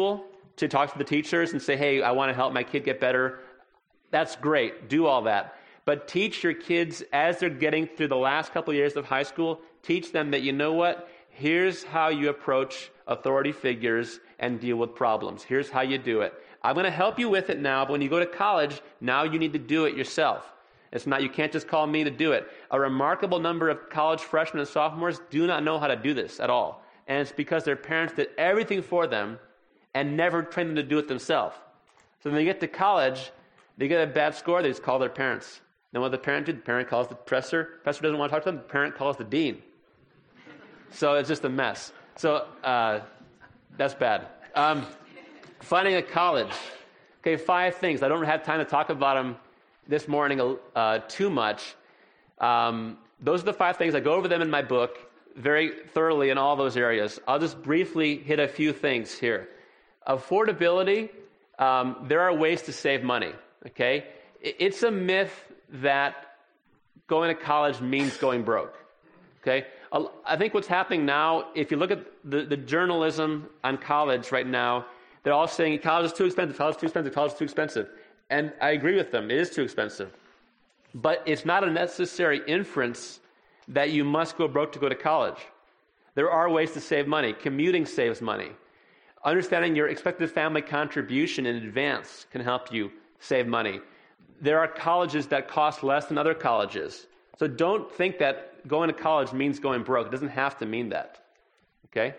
to talk to the teachers and say, hey, I want to help my kid get better. That's great. Do all that. But teach your kids as they're getting through the last couple of years of high school, teach them that, you know what, here's how you approach authority figures and deal with problems. Here's how you do it. I'm going to help you with it now, but when you go to college, now you need to do it yourself. It's not, you can't just call me to do it. A remarkable number of college freshmen and sophomores do not know how to do this at all. And it's because their parents did everything for them and never trained them to do it themselves. So when they get to college, they get a bad score, they just call their parents. Then what the parent did, the parent calls the professor. The professor doesn't want to talk to them, the parent calls the dean. So it's just a mess. So uh, that's bad. Um, finding a college. Okay, five things. I don't have time to talk about them this morning uh, too much. Um, those are the five things. I go over them in my book very thoroughly in all those areas. I'll just briefly hit a few things here. Affordability, um, there are ways to save money, okay? It's a myth that going to college means going broke, okay? I think what's happening now, if you look at the, the journalism on college right now, they're all saying college is too expensive, college is too expensive, college is too expensive. And I agree with them, it is too expensive. But it's not a necessary inference that you must go broke to go to college. There are ways to save money. Commuting saves money. Understanding your expected family contribution in advance can help you save money. There are colleges that cost less than other colleges. So don't think that going to college means going broke. It doesn't have to mean that. Okay?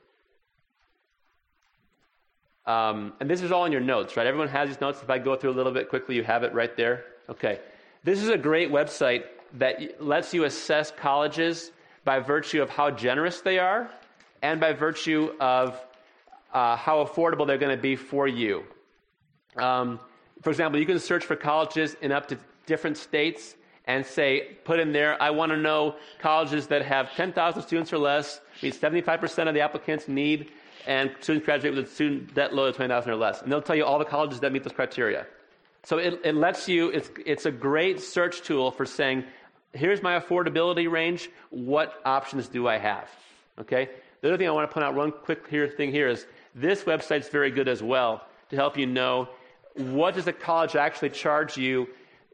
Um, and this is all in your notes, right? Everyone has these notes. If I go through a little bit quickly, you have it right there. Okay. This is a great website that lets you assess colleges by virtue of how generous they are and by virtue of uh, how affordable they're going to be for you. Um, for example, you can search for colleges in up to different states and say, put in there, I want to know colleges that have ten thousand students or less, meet seventy-five percent of the applicants need, and students graduate with a student debt load of twenty thousand or less. And they'll tell you all the colleges that meet those criteria. So it, it lets you, it's, it's a great search tool for saying, here's my affordability range, what options do I have? Okay? The other thing I want to point out, one quick here, thing here is, this website's very good as well to help you know what does a college actually charge you.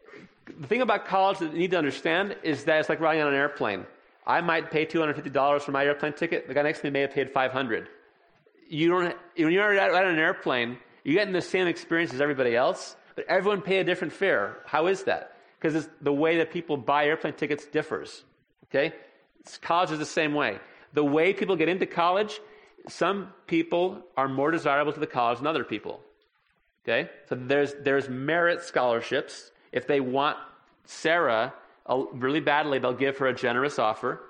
The thing about college that you need to understand is that it's like riding on an airplane. I might pay two hundred fifty dollars for my airplane ticket. The guy next to me may have paid five hundred dollars. You don't, when you're on an airplane, you're getting the same experience as everybody else, but everyone pay a different fare. How is that? Because the way that people buy airplane tickets differs. Okay? College is the same way. The way people get into college, some people are more desirable to the college than other people. Okay? So there's there's merit scholarships. If they want Sarah uh, really badly, they'll give her a generous offer.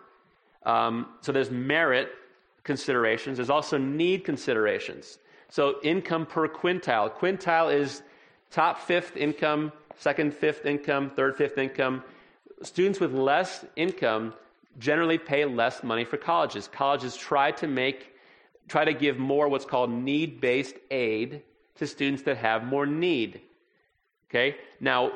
Um, so there's merit considerations. There's also need considerations. So income per quintile. Quintile is top fifth income, second fifth income, third fifth income. Students with less income generally pay less money for colleges. Colleges try to make, try to give more what's called need-based aid to students that have more need. Okay? Now,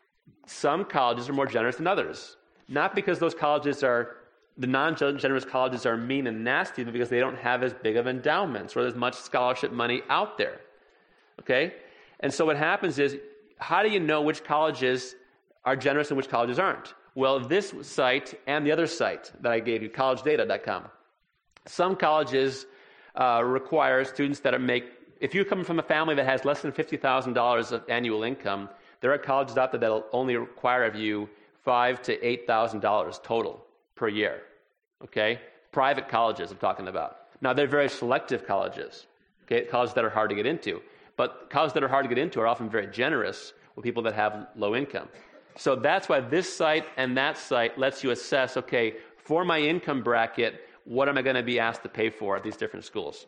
some colleges are more generous than others. Not because those colleges are, the non-generous colleges are mean and nasty, but because they don't have as big of endowments or as much scholarship money out there. Okay? And so what happens is, how do you know which colleges are generous and which colleges aren't? Well, this site and the other site that I gave you, college data dot com. Some colleges uh, require students that are make, if you're coming from a family that has less than fifty thousand dollars of annual income, there are colleges out there that will only require of you five thousand to eight thousand dollars total per year. Okay? Private colleges I'm talking about. Now, they're very selective colleges, okay? Colleges that are hard to get into. But colleges that are hard to get into are often very generous with people that have low income. So that's why this site and that site lets you assess, okay, for my income bracket, what am I going to be asked to pay for at these different schools?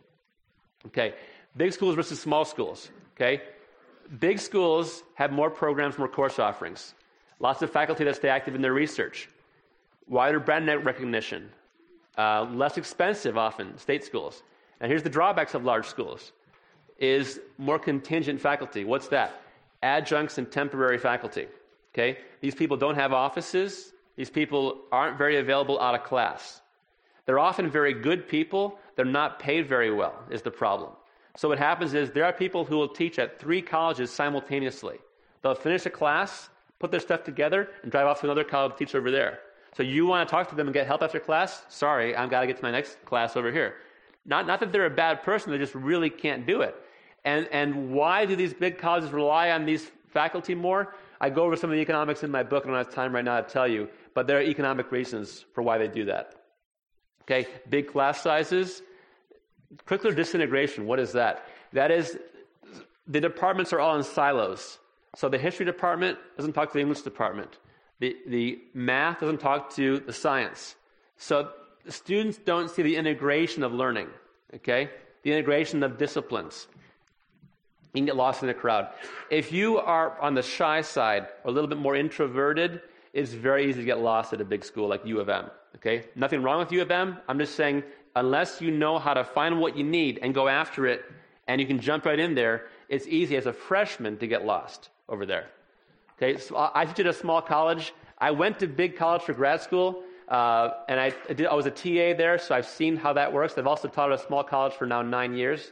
Okay, big schools versus small schools, okay? Big schools have more programs, more course offerings. Lots of faculty that stay active in their research. Wider brand net recognition. Uh, less expensive often, state schools. And here's the drawbacks of large schools, is more contingent faculty. What's that? Adjuncts and temporary faculty. Okay? These people don't have offices. These people aren't very available out of class. They're often very good people. They're not paid very well, is the problem. So what happens is there are people who will teach at three colleges simultaneously. They'll finish a class, put their stuff together, and drive off to another college to teach over there. So you want to talk to them and get help after class? Sorry, I've got to get to my next class over here. Not, not that they're a bad person, they just really can't do it. And, and why do these big colleges rely on these faculty more? I go over some of the economics in my book, and I don't have time right now to tell you, but there are economic reasons for why they do that. Okay, big class sizes, curricular disintegration, what is that? That is, the departments are all in silos. So the history department doesn't talk to the English department. The, the math doesn't talk to the science. So the students don't see the integration of learning, okay? The integration of disciplines. You can get lost in the crowd. If you are on the shy side or a little bit more introverted, it's very easy to get lost at a big school like U of M, okay? Nothing wrong with U of M. I'm just saying, unless you know how to find what you need and go after it, and you can jump right in there, it's easy as a freshman to get lost over there. Okay, so I teach at a small college. I went to big college for grad school, uh, and I, I, did, I was a T A there, so I've seen how that works. I've also taught at a small college for now nine years.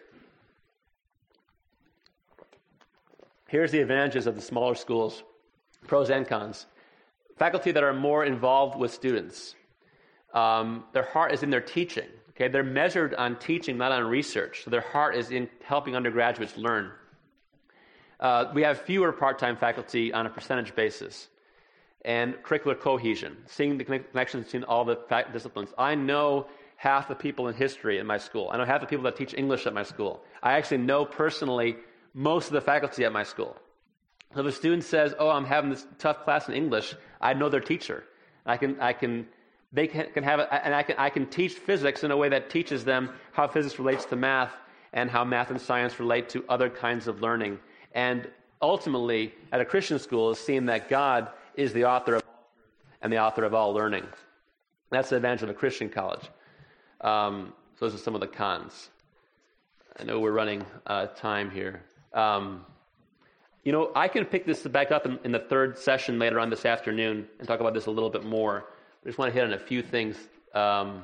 Here's the advantages of the smaller schools, pros and cons. Faculty that are more involved with students. Um, their heart is in their teaching. Okay, they're measured on teaching, not on research. So their heart is in helping undergraduates learn. Uh, we have fewer part-time faculty on a percentage basis. And curricular cohesion, seeing the connections between all the fac- disciplines. I know half the people in history in my school. I know half the people that teach English at my school. I actually know personally most of the faculty at my school. So if a student says, oh, I'm having this tough class in English, I know their teacher. I can, I can, they can, can have it, and I can, I can teach physics in a way that teaches them how physics relates to math and how math and science relate to other kinds of learning. And ultimately, at a Christian school, is seeing that God is the author of all truth and the author of all learning. That's the advantage of a Christian college. Um, so those are some of the cons. I know we're running uh, time here. Um, you know, I can pick this back up in, in the third session later on this afternoon and talk about this a little bit more. I just want to hit on a few things. Um,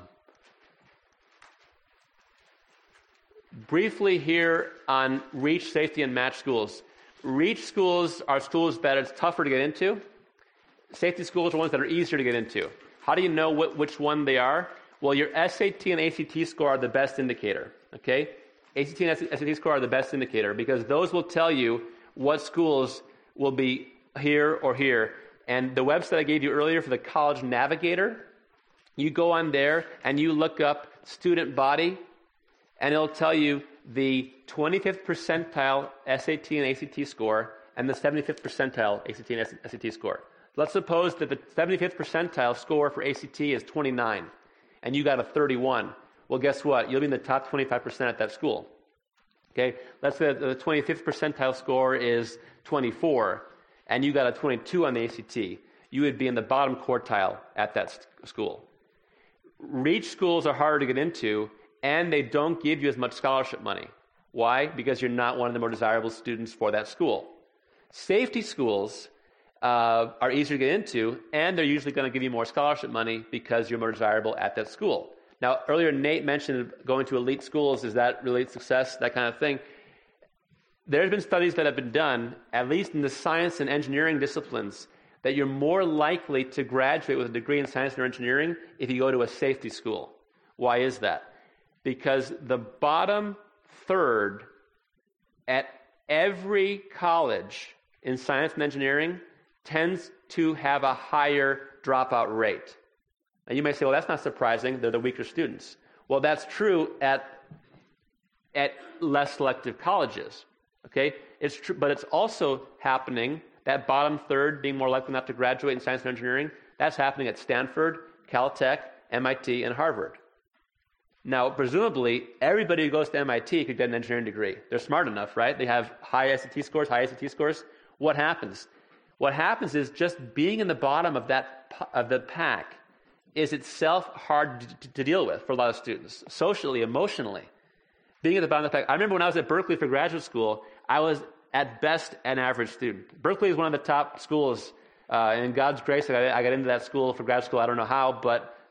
briefly here on REACH, safety, and match schools. REACH schools are schools that it's tougher to get into. Safety schools are ones that are easier to get into. How do you know what, which one they are? Well, your S A T and A C T score are the best indicator, okay? A C T and S A T score are the best indicator because those will tell you what schools will be here or here. And the website I gave you earlier for the College Navigator, you go on there and you look up student body, and it'll tell you the twenty-fifth percentile S A T and A C T score and the seventy-fifth percentile A C T and S A T score. Let's suppose that the seventy-fifth percentile score for A C T is twenty-nine, and you got a thirty-one. Well, guess what? You'll be in the top twenty-five percent at that school. Okay? Let's say the twenty-fifth percentile score is twenty-four, and you got a twenty-two on the A C T. You would be in the bottom quartile at that st- school. REACH schools are harder to get into, and they don't give you as much scholarship money. Why? Because you're not one of the more desirable students for that school. Safety schools uh, are easier to get into, and they're usually going to give you more scholarship money because you're more desirable at that school. Now, earlier Nate mentioned going to elite schools. Is that really success, that kind of thing? There's been studies that have been done, at least in the science and engineering disciplines, that you're more likely to graduate with a degree in science and engineering if you go to a safety school. Why is that? Because the bottom third at every college in science and engineering tends to have a higher dropout rate. Now you may say, well, that's not surprising. They're the weaker students. Well, that's true at, at less selective colleges. Okay, it's true, but it's also happening, that bottom third being more likely not to graduate in science and engineering, that's happening at Stanford, Caltech, M I T, and Harvard. Now, presumably, everybody who goes to M I T could get an engineering degree. They're smart enough, right? They have high S A T scores, high S A T scores. What happens? What happens is just being in the bottom of that of the pack is itself hard to, to deal with for a lot of students, socially, emotionally. Being at the bottom of the pack. I remember when I was at Berkeley for graduate school, I was at best an average student. Berkeley is one of the top schools. Uh, and in God's grace, I got, I got into that school for grad school. I don't know how, but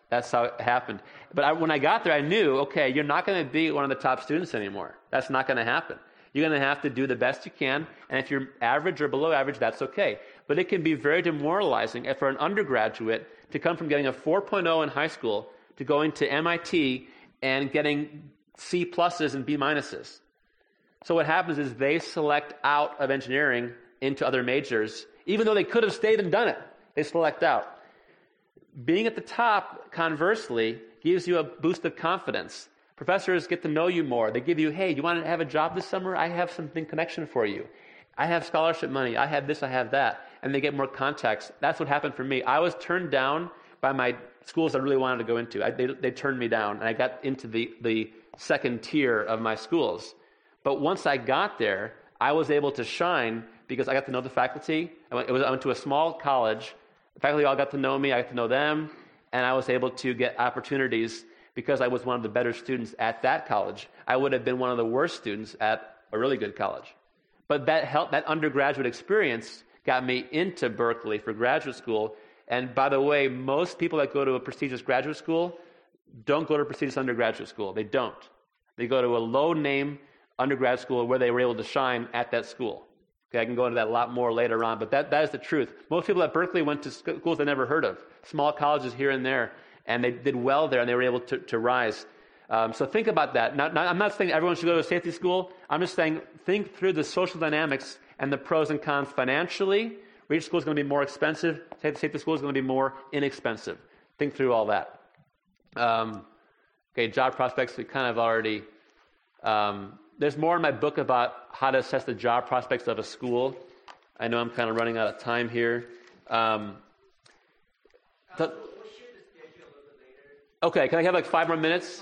That's how it happened. But I, when I got there, I knew, okay, you're not going to be one of the top students anymore. That's not going to happen. You're going to have to do the best you can, and if you're average or below average, that's okay. But it can be very demoralizing for an undergraduate to come from getting a four point oh in high school to going to M I T and getting C pluses and B minuses. So what happens is they select out of engineering into other majors, even though they could have stayed and done it. They select out. Being at the top, conversely, gives you a boost of confidence. Professors get to know you more. They give you, hey, do you want to have a job this summer? I have something connection for you. I have scholarship money. I have this, I have that. And they get more contacts. That's what happened for me. I was turned down by my schools I really wanted to go into. I, they, they turned me down, and I got into the, the second tier of my schools. But once I got there, I was able to shine because I got to know the faculty. I went, it was, I went to a small college. The faculty all got to know me. I got to know them. And I was able to get opportunities because I was one of the better students at that college. I would have been one of the worst students at a really good college. But that helped, that undergraduate experience got me into Berkeley for graduate school. And by the way, most people that go to a prestigious graduate school don't go to a prestigious undergraduate school. They don't. They go to a low-name undergrad school where they were able to shine at that school. Okay, I can go into that a lot more later on, but that, that is the truth. Most people at Berkeley went to schools they never heard of, small colleges here and there, and they did well there, and they were able to, to rise. Um, so think about that. Not, not, I'm not saying everyone should go to a safety school. I'm just saying think through the social dynamics and the pros and cons financially. Reach school is going to be more expensive. Safety school is going to be more inexpensive. Think through all that. Um, okay, job prospects, we kind of already... Um, there's more in my book about how to assess the job prospects of a school. I know I'm kind of running out of time here. Um, th- okay, can I have like five more minutes?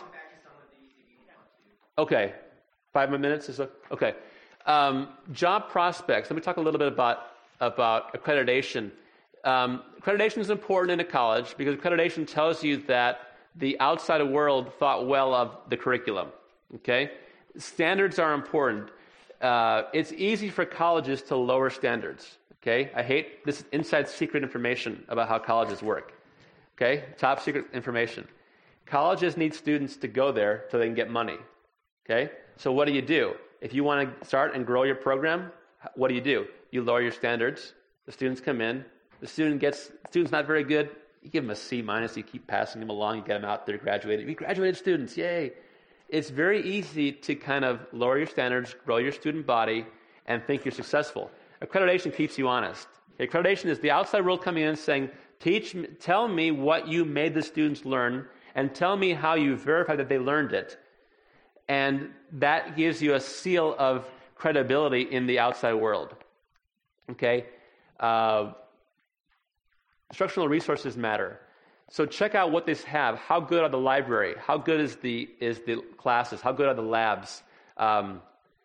Okay, five more minutes is okay. Um, job prospects. Let me talk a little bit about about accreditation. Um, accreditation is important in a college because accreditation tells you that the outside world thought well of the curriculum. Okay, standards are important. Uh, it's easy for colleges to lower standards. Okay, I hate this inside secret information about how colleges work. Okay, top secret information. Colleges need students to go there so they can get money. Okay, so what do you do? If you want to start and grow your program, what do you do? You lower your standards. The students come in. The student gets, the student's not very good. You give them a C minus. You keep passing them along. You get them out there graduated. We graduated students. Yay. It's very easy to kind of lower your standards, grow your student body, and think you're successful. Accreditation keeps you honest. Accreditation is the outside world coming in and saying, "Teach, tell me what you made the students learn, and tell me how you verified that they learned it." And that gives you a seal of credibility in the outside world. Okay? Uh, instructional resources matter. So check out what they have. How good are the library? How good is the is the classes? How good are the labs? Um,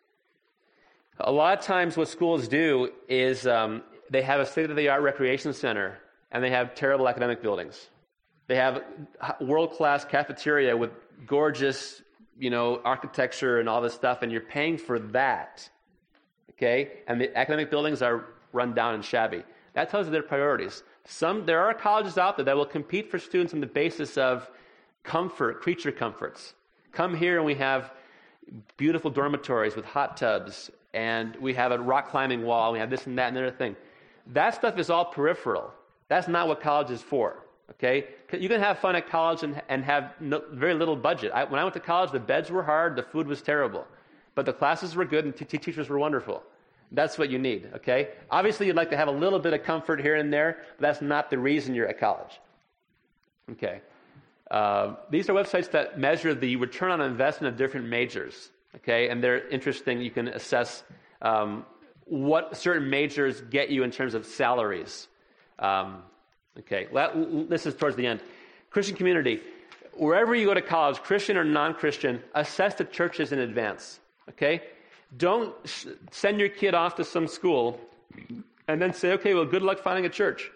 a lot of times what schools do is um, they have a state-of-the-art recreation center, and they have terrible academic buildings. They have world-class cafeteria with gorgeous, you know, architecture and all this stuff, and you're paying for that, okay? And the academic buildings are run down and shabby. That tells you their priorities. Some there are colleges out there that will compete for students on the basis of comfort, creature comforts. Come here and we have beautiful dormitories with hot tubs, and we have a rock climbing wall, we have this and that and the other thing. That stuff is all peripheral. That's not what college is for. Okay, you can have fun at college and, and have no, very little budget. I, when I went to college, the beds were hard, the food was terrible, but the classes were good and t- teachers were wonderful. That's what you need. Okay, obviously you'd like to have a little bit of comfort here and there, but that's not the reason you're at college. Okay, uh, these are websites that measure the return on investment of different majors. Okay, and they're interesting. You can assess um, what certain majors get you in terms of salaries. Um, Okay, this is towards the end. Christian community. Wherever you go to college, Christian or non-Christian, assess the churches in advance. Okay? Don't sh- send your kid off to some school and then say, okay, well, good luck finding a church.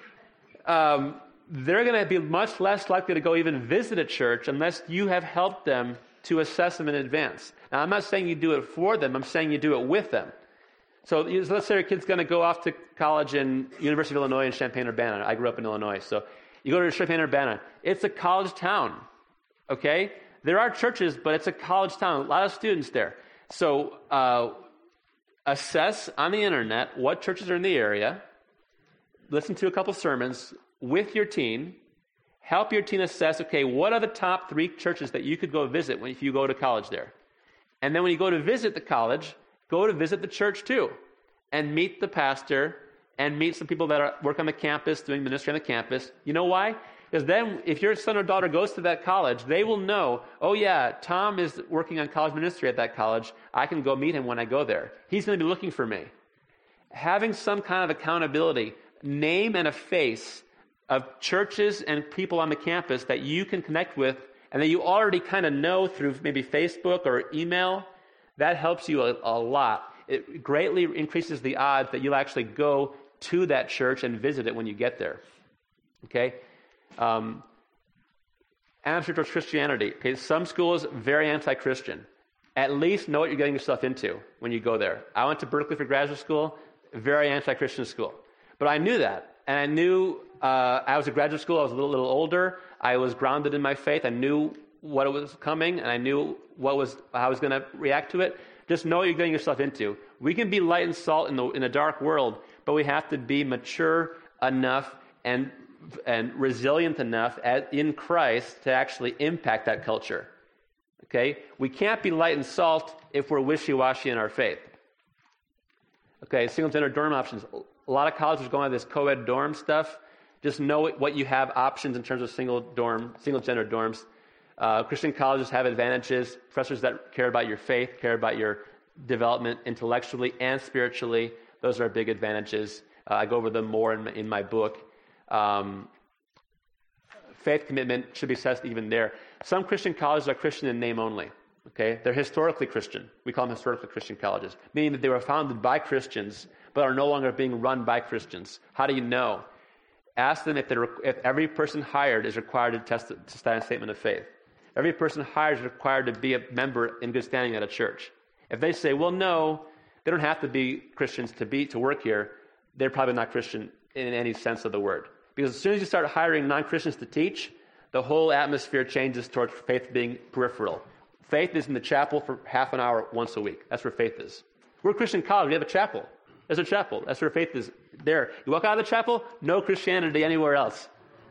Um, they're going to be much less likely to go even visit a church unless you have helped them to assess them in advance. Now, I'm not saying you do it for them. I'm saying you do it with them. So let's say your kid's going to go off to college in University of Illinois in Champaign-Urbana. I grew up in Illinois. So You go to Champaign-Urbana. It's a college town, okay? There are churches, but it's a college town. A lot of students there. So uh, assess on the internet what churches are in the area. Listen to a couple sermons with your teen. Help your teen assess, okay, what are the top three churches that you could go visit when, if you go to college there? And then when you go to visit the college, go to visit the church too. And meet the pastor and meet some people that are, work on the campus, doing ministry on the campus. You know why? Because then if your son or daughter goes to that college, they will know, oh yeah, Tom is working on college ministry at that college. I can go meet him when I go there. He's going to be looking for me. Having some kind of accountability, name and a face of churches and people on the campus that you can connect with and that you already kind of know through maybe Facebook or email, that helps you a, a lot. It greatly increases the odds that you'll actually go to that church and visit it when you get there. Okay? Um, attitude towards Christianity. Okay, some schools, very anti-Christian. At least know what you're getting yourself into when you go there. I went to Berkeley for graduate school, very anti-Christian school. But I knew that. And I knew uh, I was at graduate school, I was a little, little older. I was grounded in my faith. I knew what was coming, and I knew what was how I was going to react to it. Just know what you're getting yourself into. We can be light and salt in the in a dark world, but we have to be mature enough and and resilient enough at, in Christ to actually impact that culture. Okay? We can't be light and salt if we're wishy-washy in our faith. Okay, single-gender dorm options. A lot of colleges are going on this co-ed dorm stuff. Just know what you have options in terms of single dorm, single-gender dorms. Uh, Christian colleges have advantages. Professors that care about your faith, care about your development intellectually and spiritually. Those are big advantages. Uh, I go over them more in my, in my book. Um, faith commitment should be assessed even there. Some Christian colleges are Christian in name only. Okay, they're historically Christian. We call them historically Christian colleges, meaning that they were founded by Christians, but are no longer being run by Christians. How do you know? Ask them if, if every person hired is required to test to stand a statement of faith. Every person hired is required to be a member in good standing at a church. If they say, well, no, they don't have to be Christians to be to work here, they're probably not Christian in any sense of the word. Because as soon as you start hiring non-Christians to teach, the whole atmosphere changes towards faith being peripheral. Faith is in the chapel for half an hour once a week. That's where faith is. We're a Christian college. We have a chapel. There's a chapel. That's where faith is there. You walk out of the chapel, no Christianity anywhere else.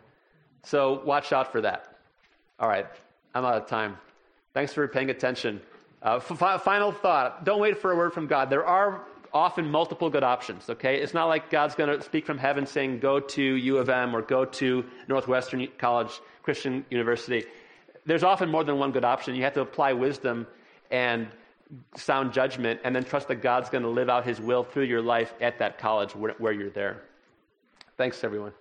So watch out for that. All right. I'm out of time. Thanks for paying attention. Uh, f- final thought. Don't wait for a word from God. There are often multiple good options, okay? It's not like God's going to speak from heaven saying, go to U of M or go to Northwestern College Christian University. There's often more than one good option. You have to apply wisdom and sound judgment and then trust that God's going to live out his will through your life at that college where, where you're there. Thanks, everyone.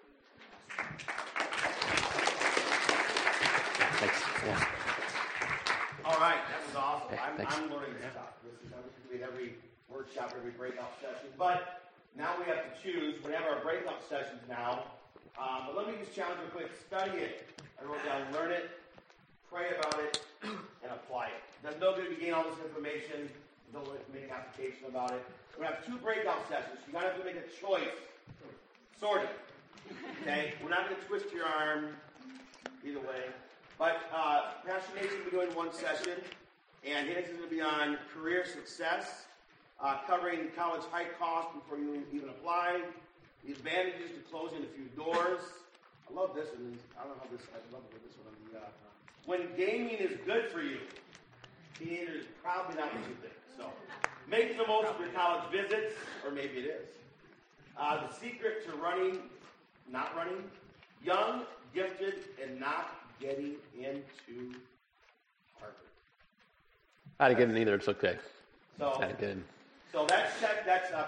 Thanks. Yeah. All right, that was awesome. Okay, I'm, thanks. I'm learning this stuff. This is obviously every workshop, every breakout session. But now we have to choose. We have our breakout sessions now. Um, but let me just challenge you quick. Study it. I wrote down, learn it, pray about it, and apply it. There's no good to gain all this information. Don't make an application about it. We're going to have two breakout sessions. You're going to have to make a choice. Sort of. Okay? We're not going to twist your arm either way. But uh, Pastor Nate's going to be doing one session, and his is going to be on career success, uh, covering college high cost before you even apply, the advantages to closing a few doors. I love this one. I don't know how this. I love this one. On the, uh, when gaming is good for you, teenagers probably not what you think. So make the most of your college visits, or maybe it is. Uh, the secret to running, not running, young, gifted, and not getting into Harvard. I didn't get in either. It's okay. So, I did. so that's check. That's uh,